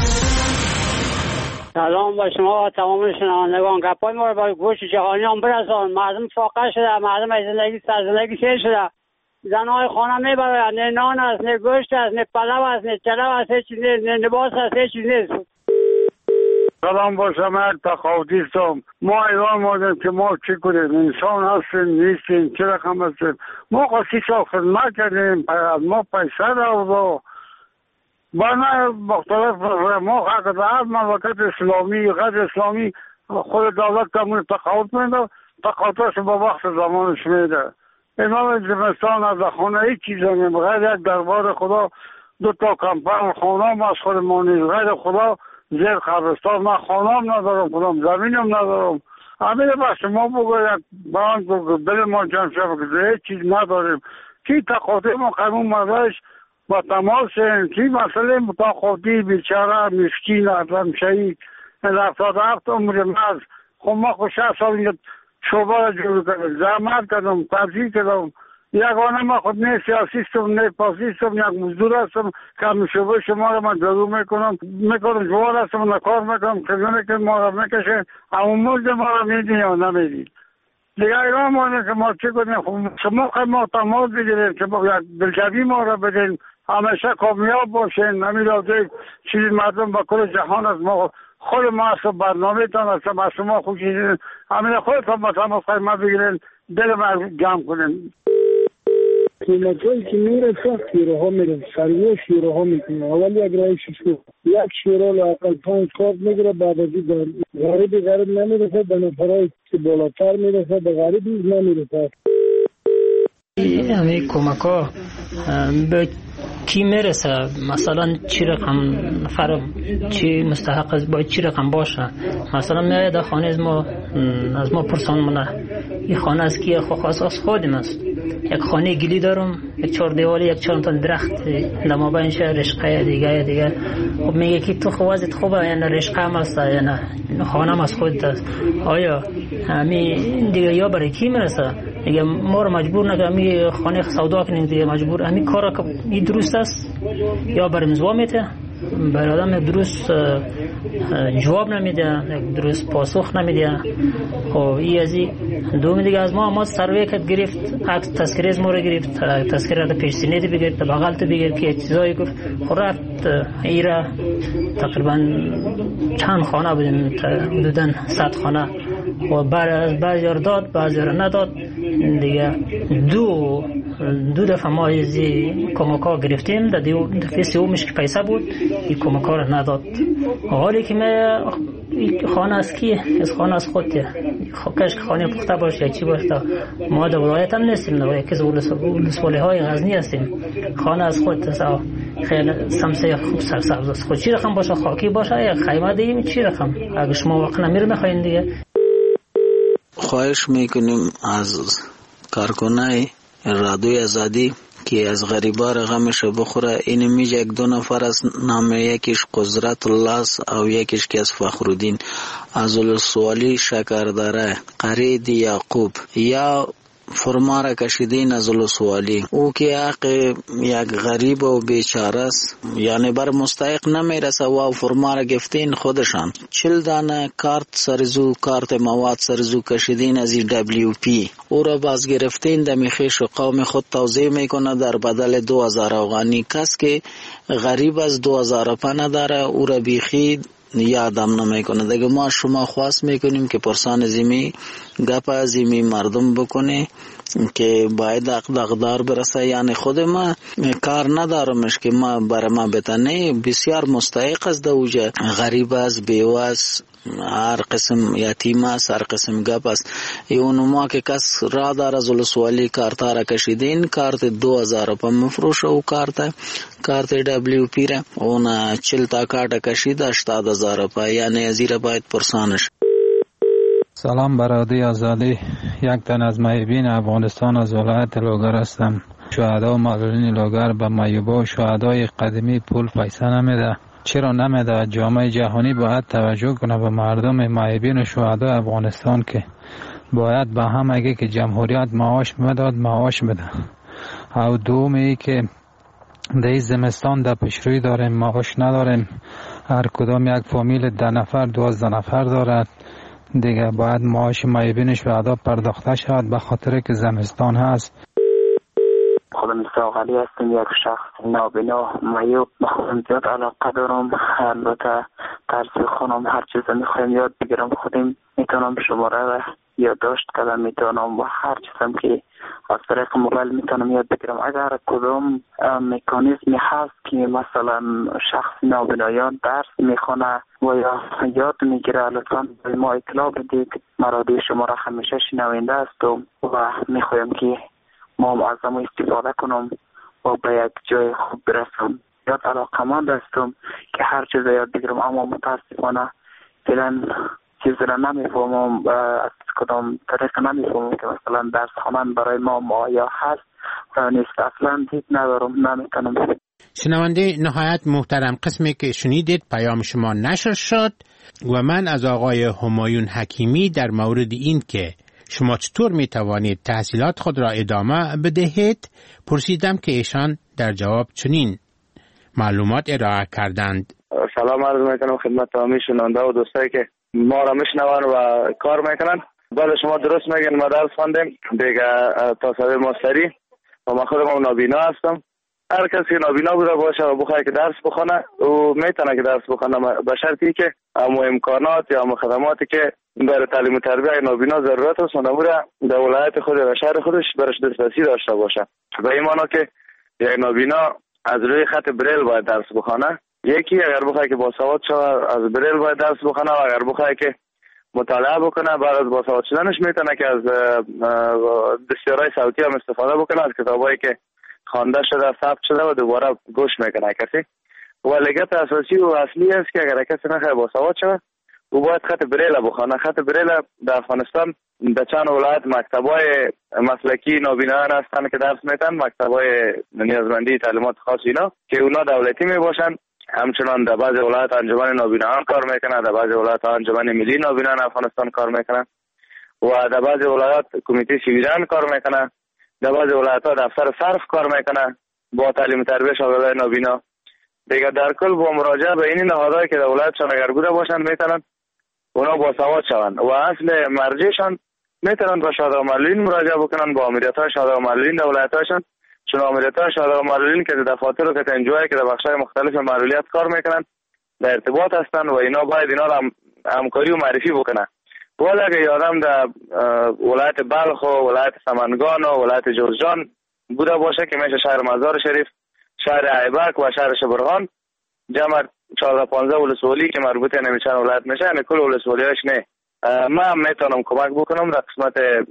سلام با شما و تمام شنوندگان. گپای ما رو با گوش جهانیان برسان. مردم فاقه شده، مردم از زندگی سر زندگی سیر شده. زنهای خانه میبرن، نه نان است، نه گوشت است، نه پلو است، نه چلو است، نه لباس است، هیچ چیز نیست.
سلام با شما تخاوتی هستم. ما ایران مادم که ما چی کنیم؟ انسان هستیم نیستیم، چه رقم هستیم؟ ما خواهی سال خدمت کردیم، ما پیسه رو بنا مختلف ما حق در مملکت اسلامی غیر اسلامی خود دولت کمون تقاوت میده، تقاوتش با وقت زمانش میده. امام زمستان از خانه هیچ چیز نمیم غیر یک دربار خدا دو تا کمپن خانه هم از خود مانید غیر خدا زیر خبرستان. من خانه هم ندارم، خودم زمین هم ندارم. همین با شما بگو یک بانک بگو بل ما جمع شد که هیچ چیز نداریم. کی تقاوتی ما قیمون مردش با تماس کی مسئله متاخوتی بیچاره مسکین ادم شهید هفتاد هفت عمر مرز. خب ما خوش سال اینجا شعبه را جور کردم، زحمت کردم، تبذیر کردم. یگانه ما خود نه سیاسیستم نه پاسیستم، یک مزدور هستم که همیشه شما رو من جلو میکنم میکنم جوار هستم و کار میکنم کمیونه که ما رو میکشه اما مزد ما رو میدین یا نمیدین دیگه ایران مانه که ما چی کنیم. شما خیلی ما تماس بگیریم که یک دلجوی ما رو بدین، همیشه کامیاب باشین. نمیدازه چیزی مردم با کل جهان از ما خود ما اصلا برنامه تان اصلا از شما خوشیدین همین خودتان با تماس خیلی بگیرین دل ما جمع کنین.
قیمت هایی که میرسه شیره ها میرسه سریع شیره ها میکنه. اول یک رای شیشه یک شیره لاقل پانچ کارت میگیره، بعد از این غریبی غریب نمیرسه، به نفرهای که بالاتر میرسه به غریب نیز نمیرسه.
همه کمک ها به کی میرسه؟ مثلا چی رقم نفر چی مستحق است باید چی رقم باشه؟ مثلا میاد در خانه از ما از ما پرسان مونه این خانه از کیه؟ خو خاص از خودم است. یک خانه گلی دارم، یک چهار دیوالی، یک چهار تا درخت در مابینش رشقه دیگه دیگه. خب میگه که تو خوازت خوبه یا نه رشقه هم است یا نه خانه هم از خودت است. آیا همین دیگه یا برای کی میرسه؟ دیگه ما رو مجبور نکنه می خانه سودا کنیم دیگه مجبور همین کارا که این درست است یا برای مزوا میته برای آدم درست جواب نمیده، درست پاسخ نمیده. خب این از این دوم دیگه از ما ما سروی کت گرفت، عکس تذکره از ما رو گرفت، تذکره رو پیش سینه دی بگیرد، بغل تو بگیرد که چیزایی گفت. خب رفت ایرا تقریبا چند خانه بودیم، حدوداً صد خانه و بعضی رو داد بعضی رو نداد دیگه. دو دو دفعه ما از کمک‌ها گرفتیم، در دفعه سومش که پیسه بود این کمک‌ها رو نداد. حالی که ما خانه از کی؟ از خانه از خودته. کاش که خانه پخته باشه یا چی باشه. ما در ولایت هم نیستیم، در یکی از ولسوالی‌های غزنی هستیم. خانه از خودته خیلی سمسه خوب سرسبز است. خود چی رقم باشه؟ خاکی باشه یا خیمه دیم چی رقم؟ اگه شما وقت نمیره نخواین دیگه.
خواهش میکنیم از کارکنای رادیوی آزادی که از غریبا رقمش بخوره. این میشه یک دو نفر از نام یکیش قدرت الله او یکیش که از فخرالدین از السوالی شکرداره قرید یعقوب یا فرما را کشیدین از السوالی. او که حق یک غریب و بیچاره است، یعنی بر مستحق نمیرسه و فرما را گفتین خودشان. چل دانه کارت سرزو کارت مواد سرزو کشیدین از این دبلیو پی. او را باز گرفتین دمی خیش و قوم خود توضیح میکنه در بدل دو هزار افغانی. کس که غریب از دو هزار پا نداره او را بیخی یادم نمیکنه دیگه. ما شما خواست میکنیم که پرسان زیمی گپ زیمی مردم بکنه که باید اقدار برسه. یعنی خود ما کار ندارمش که ما برای ما بتنه بسیار مستحق است، دوجه غریب است، بیوه است، هر قسم یتیم است، هر قسم گپ است. اون ما که کس را دار از السوالی کارت را کشیدین، کارت دو هزار پا مفروشه و کارت کارت دبلیو پی را اون چل تا کارت کشید هشتاد هزار پا. یعنی ازیر باید پرسانش.
سلام برادری آزادی. یک تن از محبین افغانستان از ولایت لوگر هستم. شهدا و معلولین لوگر به مایوبا و شهدای قدیمی پول پیسه نمیده. چرا نمیده؟ جامعه جهانی باید توجه کنه به مردم محبین و شهدای افغانستان که باید به هم اگه که جمهوریت معاش میداد معاش بده. او دومی که در زمستان در پیشروی داریم معاش نداریم. هر کدام یک فامیل ده نفر دوازده نفر دارد دیگه. باید معاش معیبین شهدا پرداخته شد به خاطر که زمستان هست.
خودم اسحاق علی هستم، یک شخص نابینا معیوب. به خودم زیاد علاقه دارم، البته طرز خونم هر چیز میخوایم یاد بگیرم خودم میتونم شماره یادداشت کردم، میتونم و هر چیزم که از طریق موبایل میتونم یاد بگیرم. اگر کدام مکانیزمی هست که مثلا شخص نابینایان درس میخونه و یا یاد میگیره لطفا به ما اطلاع بدید. مرادی شما را همیشه شنونده هستم و میخوایم که ما از ما استفاده کنم و به یک جای خوب برسم. یاد علاقمند هستم که هر چیز یاد بگیرم، اما متاسفانه فعلا چیز را نمیفهمم، از کدام طریق نمیفهمم که مثلا درس خوانن برای ما مایا هست و نیست. اصلا دید ندارم، نمیتونم.
شنونده نهایت محترم، قسمی که شنیدید پیام شما نشر شد و من از آقای همایون حکیمی در مورد این که شما چطور می توانید تحصیلات خود را ادامه بدهید؟ پرسیدم که ایشان در جواب چنین معلومات ارائه کردند.
سلام عرض میکنم خدمت تمامی شنونده و دوستایی که ما را میشنون و کار میکنن. بله شما درست میگین، ما درس خواندیم دیگه تا سوی ماستری و من خودم نابینا هستم. هر کسی نابینا بوده باشه و بخواه که درس بخونه او میتونه که درس بخونه به شرطی که همو امکانات یا همو خدماتی که برای تعلیم و تربیه نابینا ضرورت است اونموره در ولایت خود و شهر خودش برش دسترسی داشته باشه. به این معنی که یک نابینا از روی خط بریل باید درس بخونه. یکی اگر بخواه که باسواد شود از بریل باید درس بخونه و اگر بخواه که مطالعه بکنه بعد از باسواد شدنش میتونه که از دستیارهای صوتی هم استفاده بکنه، از کتابایی که خوانده شده ثبت شده و دوباره گوش میکنه کسی. و لگت اساسی و اصلی است که اگر کسی نخواه باسواد شود او باید خط بریل بخونه. خط بریل در افغانستان در چند ولایت مکتبای مسلکی نابینایان هستند که درس میتن، مکتبای نیازمندی تعلیمات خاص اینا که اونا دولتی میباشن. همچنان در بعض ولایت انجمن نابینایان کار میکنن، در بعض ولایت انجمن ملی نابینایان افغانستان کار میکنن و در بعض ولایت کمیته سیویلان کار میکنن، در بعض ولایت دفتر صرف کار میکنن با تعلیم و تربیت شاگردان نابینا. دیگه در کل با مراجعه به این نهادهایی که در ولایتشان اگر بوده باشن میتونن اونا باسواد شوند و اصل مرجعشان میتونن با شهدا و معلولین مراجعه بکنن، با امریت‌های شهدا و معلولین در ولایت‌هاشون، چون امریت‌های شهدا و معلولین که در دفاتر و کتنجوهایی که در بخش‌های مختلف معلولیت کار میکنن در ارتباط هستن و اینا باید اینا را همکاری و معرفی بکنن. ولی اگه یادم در ولایت بلخ و ولایت سمنگان و ولایت جوزجان بوده باشه که میشه شهر مزار شریف، شهر ایبک و شهر شبرغان، جمع چهارده پانزده ولسوالی که مربوط نمیشن ولایت میشه، یعنی کل ولسوالیاش نه. من میتونم کمک بکنم در قسمت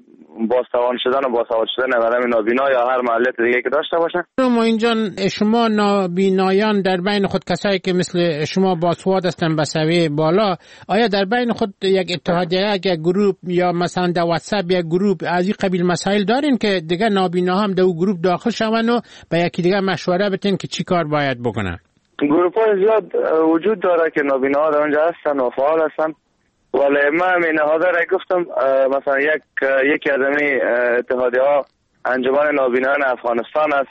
بازتوان شدن و باسواد شدن آدم نابینا یا هر معلولیت دیگه که داشته باشه.
ما اینجا شما نابینایان در بین خود کسایی که مثل شما باسواد هستن به سویه بالا، آیا در بین خود یک اتحادیه، یک گروه یا مثلا در واتساپ یک گروه از این قبیل مسائل دارین که دیگه نابینا هم در اون گروه داخل شون و به یکی دیگه مشوره بتین که چی کار باید بکنن؟
گروپ های زیاد وجود داره که نابینا ها در اونجا هستن و فعال هستن، ولی من می نهاده را گفتم مثلا یک یکی از این اتحادیه ها انجمن نابینایان افغانستان است،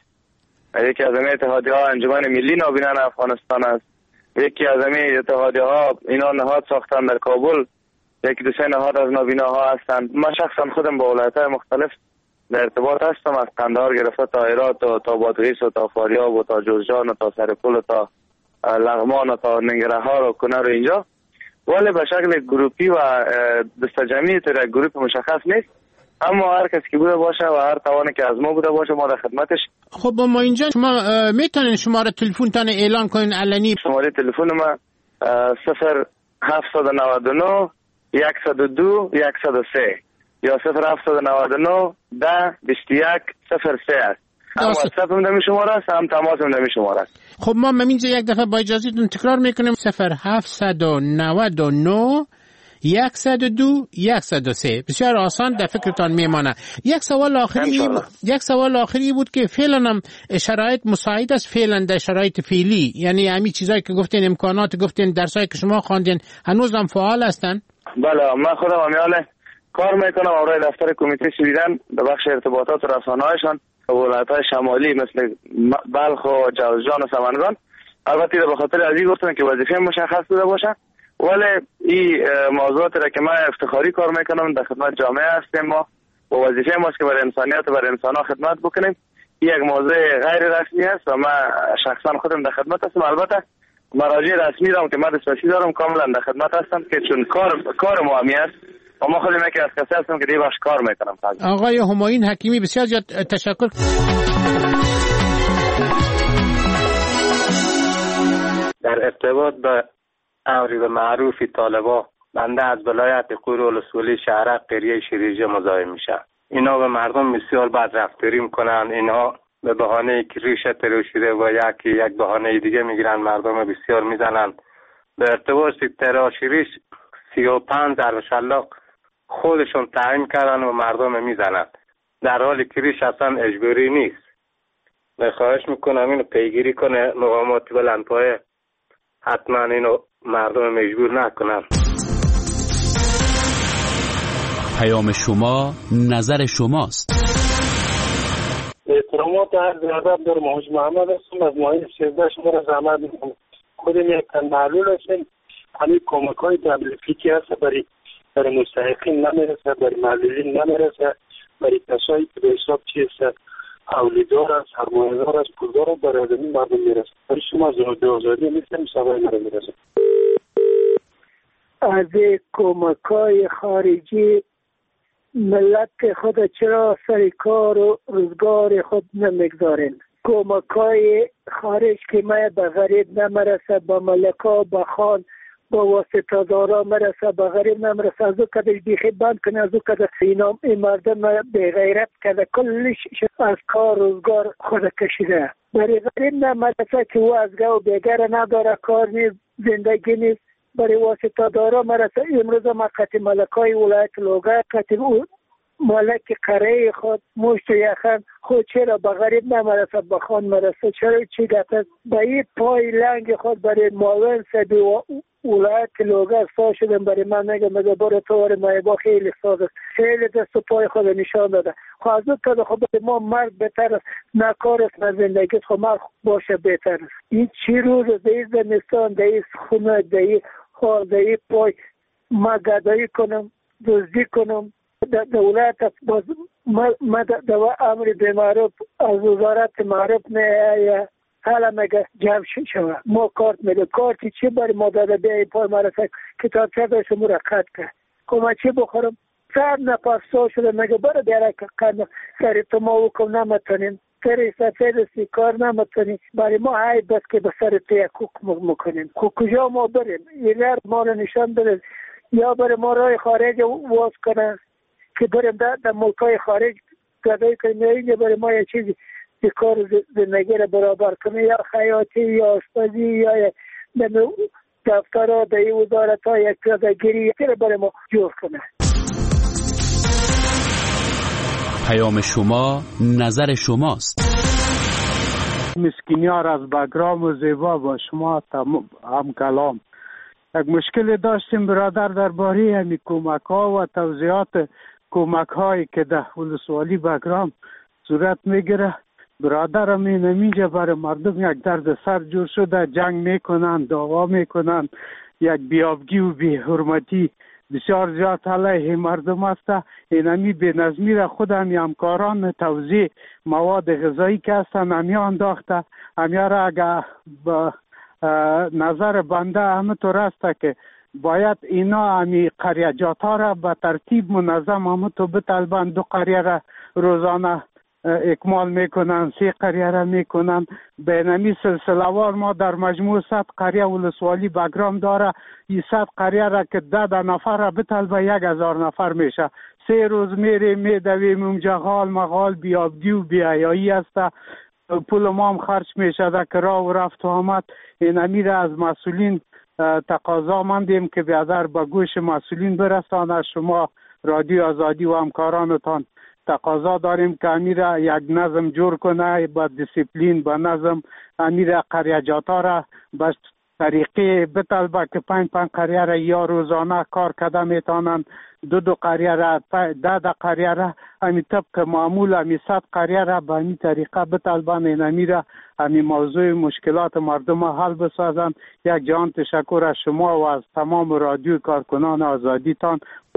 یکی از این اتحادیه ها انجمن ملی نابینایان افغانستان است، یکی از این اتحادیه ها اینا نهاد ساختن در کابل، یکی دو سه نهاد از نابیناها هستند. من شخصا خودم با ولایت های مختلف در ارتباط هستم، از قندهار گرفته تا هرات و تا بادغیس و تا فاریاب و تا جوزجان و تا سرپل و تا لغمان و تا ننگرهار و کنر و اینجا، ولی به شکل گروپی و دستجمعی تو یک گروپ مشخص نیست. اما هر کسی که بوده باشه و هر توانی که از ما بوده باشه ما در خدمتش.
خب ما اینجا شما میتونین شماره تلفن تان اعلان کنین علنی؟
شماره تلفن ما صفر هفتصد و نود و نه صد و دو صد و سه یا صفر هفتصد و نود و نه ده بیست و یک صفر سه است. هم واتساپ هم دمی شماره است، هم تماس هم دمی شماره است.
خب ما همینجا یک دفعه با اجازهتون تکرار میکنیم: صفر هفتصد و نود و نه صد و دو صد و سه. بسیار آسان در فکرتان میمانه. یک سوال آخری یک سوال آخری بود که فعلا هم شرایط مساعد است، فعلا در شرایط فعلی، یعنی همین چیزایی که گفتین، امکانات گفتین، درسایی که شما خواندین هنوز هم فعال هستن؟
بله، من خودم امیال کار میکنم برای دفتر کمیته سویدن در بخش ارتباطات و رسانه‌هایشان ولایت‌های شمالی مثل بلخ و جوزجان و سمنگان. البته به خاطر از این گفتم که وظیفه مشخص بوده باشه، ولی این موضوعاتی را که من افتخاری کار میکنم در خدمت جامعه هستیم ما و وظیفه ماست که برای انسانیت و برای انسان‌ها خدمت بکنیم. این یک موضوع غیر رسمی است و من شخصا خودم در خدمت هستم. البته مراجع رسمی دارم که من دسترسی دارم، کاملا در خدمت هستم که چون کار کار مهمی است و ما خودم یکی از کسایی هستم که دیگه باش کار میکنم.
آقای همایون حکیمی بسیار زیاد تشکر.
در ارتباط به امری به معروف طالبا، بنده از ولایت قور ولسوالی شهرک قریه شیریجه مزاحم میشم. اینا به مردم بسیار بد رفتاری میکنن. اینها به بهانه که ریشه ترو شده و یکی یک بهانه دیگه میگیرن مردم بسیار میزنن. به ارتباط تراشیریش سی و پنج ضرب شلاق خودشون تعیین کردن و مردم میزنن، در حالی که ریش اصلا اجباری نیست. من خواهش میکنم اینو پیگیری کنه مقامات بلندپایه، حتما اینو مردم مجبور نکنن.
پیام شما نظر شماست.
احترامات هر بیادب در محوج محمد هستم، از ماهی سیزده شما را زحمت میکنم. خودم یک تن معلول هستم. همین کمک های دبلیفی که هست برای برای مستحقین نمیرسه، برای معلولین نمیرسه، برای کسایی که به حساب چیست اولیدار است، سرمایه‌دار است، پولدار است، برای آدمی مردم میرسه. برای شما زنده آزادی میتونیم سوای مرا میرسه.
از کمک های خارجی ملت خود چرا سر کار و روزگار خود نمیگذارین؟ کمک های خارج که ما به غریب نمیرسه، به ملکا به خان با واسطه دارا مرسه، به غریب نمرسه. از او کده بیخی بند کنه، از او کده اینا این مردم به غیرت کده کلش از کار روزگار خود کشیده. برای غریب نمرسه که او از گو بیگر نداره، کار نیست، زندگی نیست. برای واسطه دارا مرسه. امروز ما قطع ملکای ولایت لوگر، قطع مالک قره خود مشت یخن خود چرا به غریب نمرسه، به خان مرسه؟ چرا چی گفت به این پای لنگ خود برای معاون سبی و ولایت لوگر سا شدن؟ برای من نگه مگه برای طور مایبا خیلی ساده، خیلی دست و پای خود نشان داده. خب از اون که خب ما مرد بهتر است، نه کار است نه زندگی است، خب مرد باشه بهتر است. این چی روز در زمستان در این خونه در این حال در این پای ما گدایی کنم، دزدی کنم؟ دولت باز ما دو امر بیمارب از وزارت معرف نه حالا مگه جمع شوه. ما کارت میده، کارتی چی برای ما داده بیایی پای مرسه کتاب چه داشت مو را قد که که ما چی بخورم؟ سر نپاس سو شده مگه برای بیاره که قد سری تو ما وکم نمتنیم، سری سفید سی کار نمتنیم. برای ما های بس که به سر تیه کوک مکنیم. که کجا ما بریم؟ این ما را نشان بده، یا برای ما رای خارج واز کنه که بریم در, در ملکای خارج گدایی کنیم، یا اینجا برای ما یه چیزی که کار زندگی را برابر کنه، یا خیاطی یا آشپزی یا دفتر ها در این وزارت ها یک گیری که برای ما جور کنه.
پیام شما نظر شماست.
مسکینیار از بگرام و زیبا با شما هم کلام. یک مشکل داشتیم برادر درباره همی کمک ها و توضیحات کمک هایی که در ولسوالی بگرام صورت میگیره. برادرم این اینجا برای مردم یک درد سر جور شده، جنگ میکنن، دعوا میکنن، یک بیابگی و بی حرمتی بسیار زیاد علیه مردم است. اینمی به نظمی را خود همی همکاران توزیع مواد غذایی که هستن همی انداخته. همی را اگر با نظر بنده همطور است که باید اینا همی قریجات ها را به ترتیب منظم همطور بطلبن. دو قریه را روزانه اکمال میکنن، سه قریه را میکنن. به نمی سلسلوار ما در مجموع صد قریه ولسوالی بگرام داره. این صد قریه را که ده ده نفر را بطلبه یک هزار نفر میشه. سه روز میره میدویم اونجا غال مغال بیابگی و بیایایی است. پول ما هم خرج میشه در کرا و رفت و آمد. این امیر از مسئولین تقاضا مندیم که بیادر به گوش مسئولین برسانه. شما رادیو آزادی و همکارانتان تقاضا داریم که امیر یک نظم جور کنه، با دیسیپلین با نظم امیر قریجات ها را به طریقه بطلبه که پنج پنج قریه را یا روزانه کار کده میتانند، دو دو قریه را ده ده قریه را همی طبق معمول همی صد قریه را به همی طریقه بطلبن. این همی را همی موضوع مشکلات مردم حل بسازند. یک جان تشکر از شما و از تمام رادیو کارکنان آزادیتان.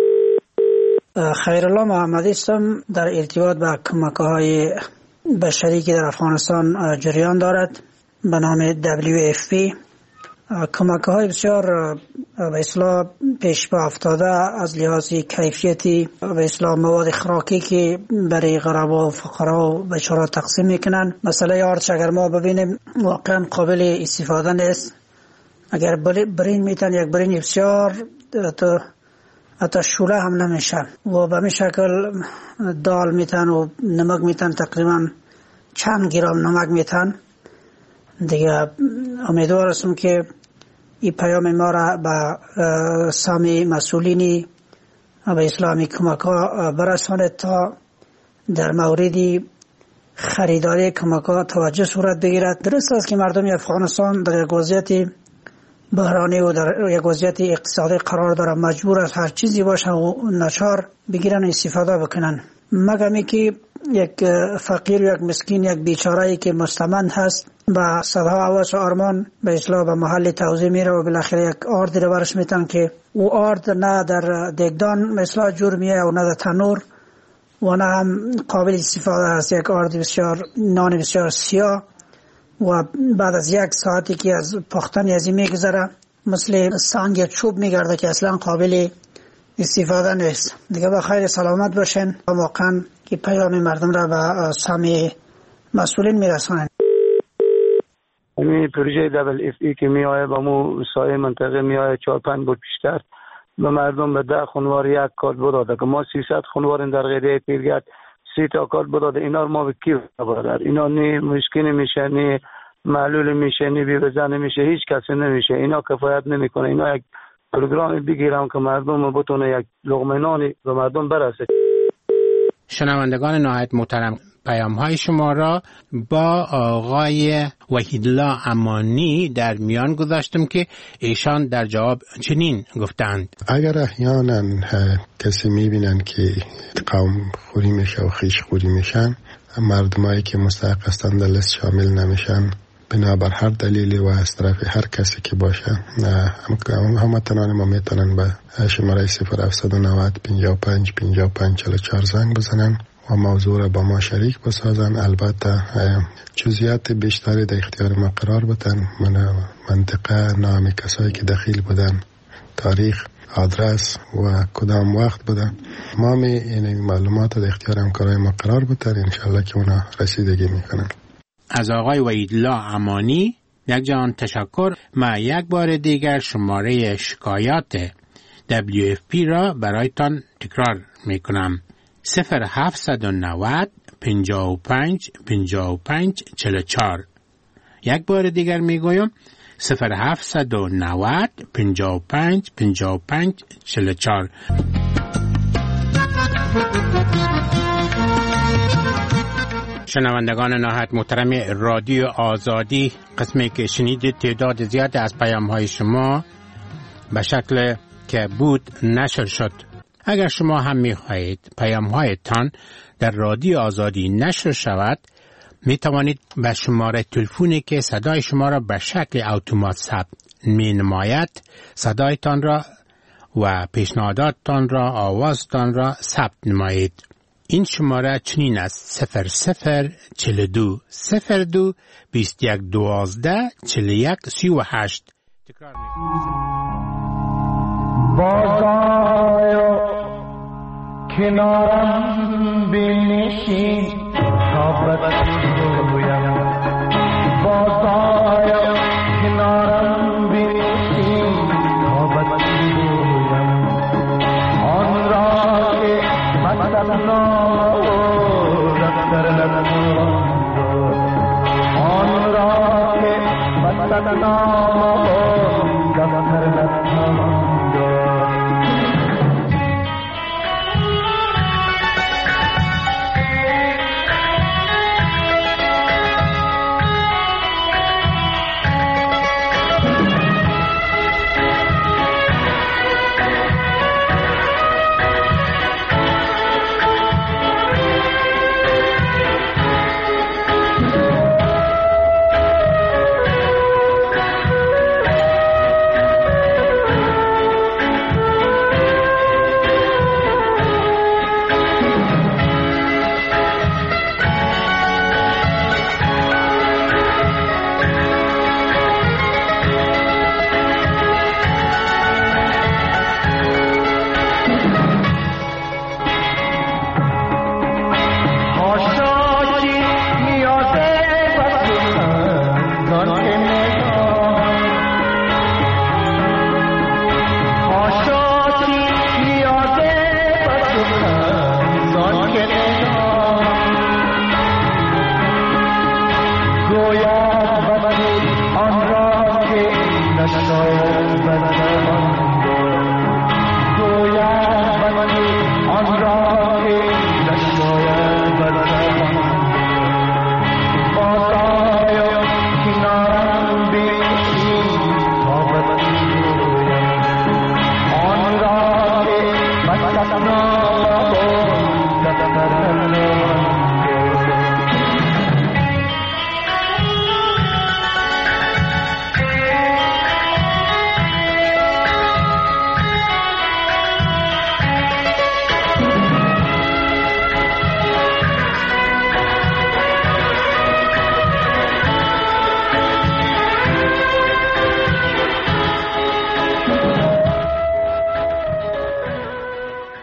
خیرالله محمدی هستم. در ارتباط به کمک‌های بشری که در افغانستان جریان دارد به نام دبلیو اف پی، کمک‌های بسیار به اصطلاح پیش به افتاده از لحاظ کیفیتی، به اصطلاح مواد خوراکی که برای غربا و فقرا و بیچاره تقسیم میکنن. مسئله آرچ اگر ما ببینیم واقعا قابل استفاده نیست. اگر برین میتن یک برین بسیار تو حتی شوله هم نمیشه و به می شکل دال میتن و نمک میتن، تقریبا چند گرم نمک میتن دیگه. امیدوار هستم که این پیام ما را به سامی مسئولینی به اسلامی کمک ها برساند تا در موردی خریداری کمک ها توجه صورت بگیرد. درست است که مردم افغانستان در یک وضعیت بحرانی و در یک وضعیت اقتصادی قرار داره، مجبور است هر چیزی باشه و ناچار بگیرن و استفاده بکنن. مگمی که یک فقیر و یک مسکین، یک بیچاره‌ای که مستمند هست با صدها هواس و آرمان به اصلاح به محل توزیع میره و بالاخره یک آرد رو برش میتن که او آرد نه در دگدان مثلا جور میه و نه در تنور و نه هم قابل استفاده است. یک آرد بسیار نان بسیار سیاه و بعد از یک ساعتی که از پختن ازی میگذره مثل سنگ چوب میگرده که اصلا قابل استفاده نیست. دیگه با خیر سلامت باشین. واقعا که پیام مردم را به سهم مسئولین میرسانند.
این پروژه دبل اف ای که می آید با مو سایه منطقه می آید چهار پنج بود پیشتر به مردم به ده خانوار یک کارت بداده که ما سیصد خانوار در غیره پیرگرد سی تا کارت بداده. اینا ما به کی برادر؟ اینا نه مشکل میشه، نه معلول میشه، نه بی بزن میشه، هیچ کسی نمیشه. اینا کفایت نمیکنه. اینا یک پروگرام بگیرم که مردم بتونه یک لقمه نانی به مردم برسه.
شنوندگان نهایت محترم، پیام های شما را با آقای وحیدالله امانی در میان گذاشتم که ایشان در جواب چنین گفتند:
اگر احیانا کسی میبینن که قوم خوری میشه و خیش خوری میشن، مردمایی که مستحق هستند در لیست شامل نمیشن بنابر هر دلیلی و از طرف هر کسی که باشه، هموطنان ما میتونن به شماره صفر هفتصد و نود پنجاه و پنج پنجاه و پنج چهل و چهار زنگ بزنن و موضوع را با ما شریک بسازن. البته جزئیات بیشتری در اختیار ما قرار بدن، من منطقه، نام کسایی که دخیل بودن، تاریخ، آدرس و کدام وقت بودن، ما می این معلومات در اختیار همکارای ما قرار بدن. انشالله که اونا رسیدگی میکنن.
از آقای وحیدالله امانی یک جان تشکر. ما یک بار دیگر شماره شکایات دبلیو اف پی را برایتان تکرار میکنم: صفر هفتصد و نود پنجاه و پنج پنجاه و پنج چهل و چهار. یک بار دیگر میگویم: صفر هفتصد و نود پنجاه و پنج پنجاه و پنج چهل و چهار. شنوندگان نهایت محترم رادیو آزادی، قسمی که شنیدید تعداد زیاد از پیام های شما به شکل که بود نشر شد. اگر شما هم می خواهید پیام هایتان در رادیو آزادی نشر شود، می توانید به شماره تلفنی که صدای شما را به شکل اتومات ثبت می نماید صدایتان را و پیشنهاداتتان را، آوازتان را ثبت نمایید. این شماره چنین است: صفر صفر چهل دو صفر دو بیست یک دوازده چهل یک سی و هشت. تکرار
بازآیا کنارم بنشین تا بسی گویم، بازآیا کنارم بنشین تا بسی گویم، آن را که مطلب نام و دفتر نتوان آن را که مطلب نام و دفتر نتوان تنها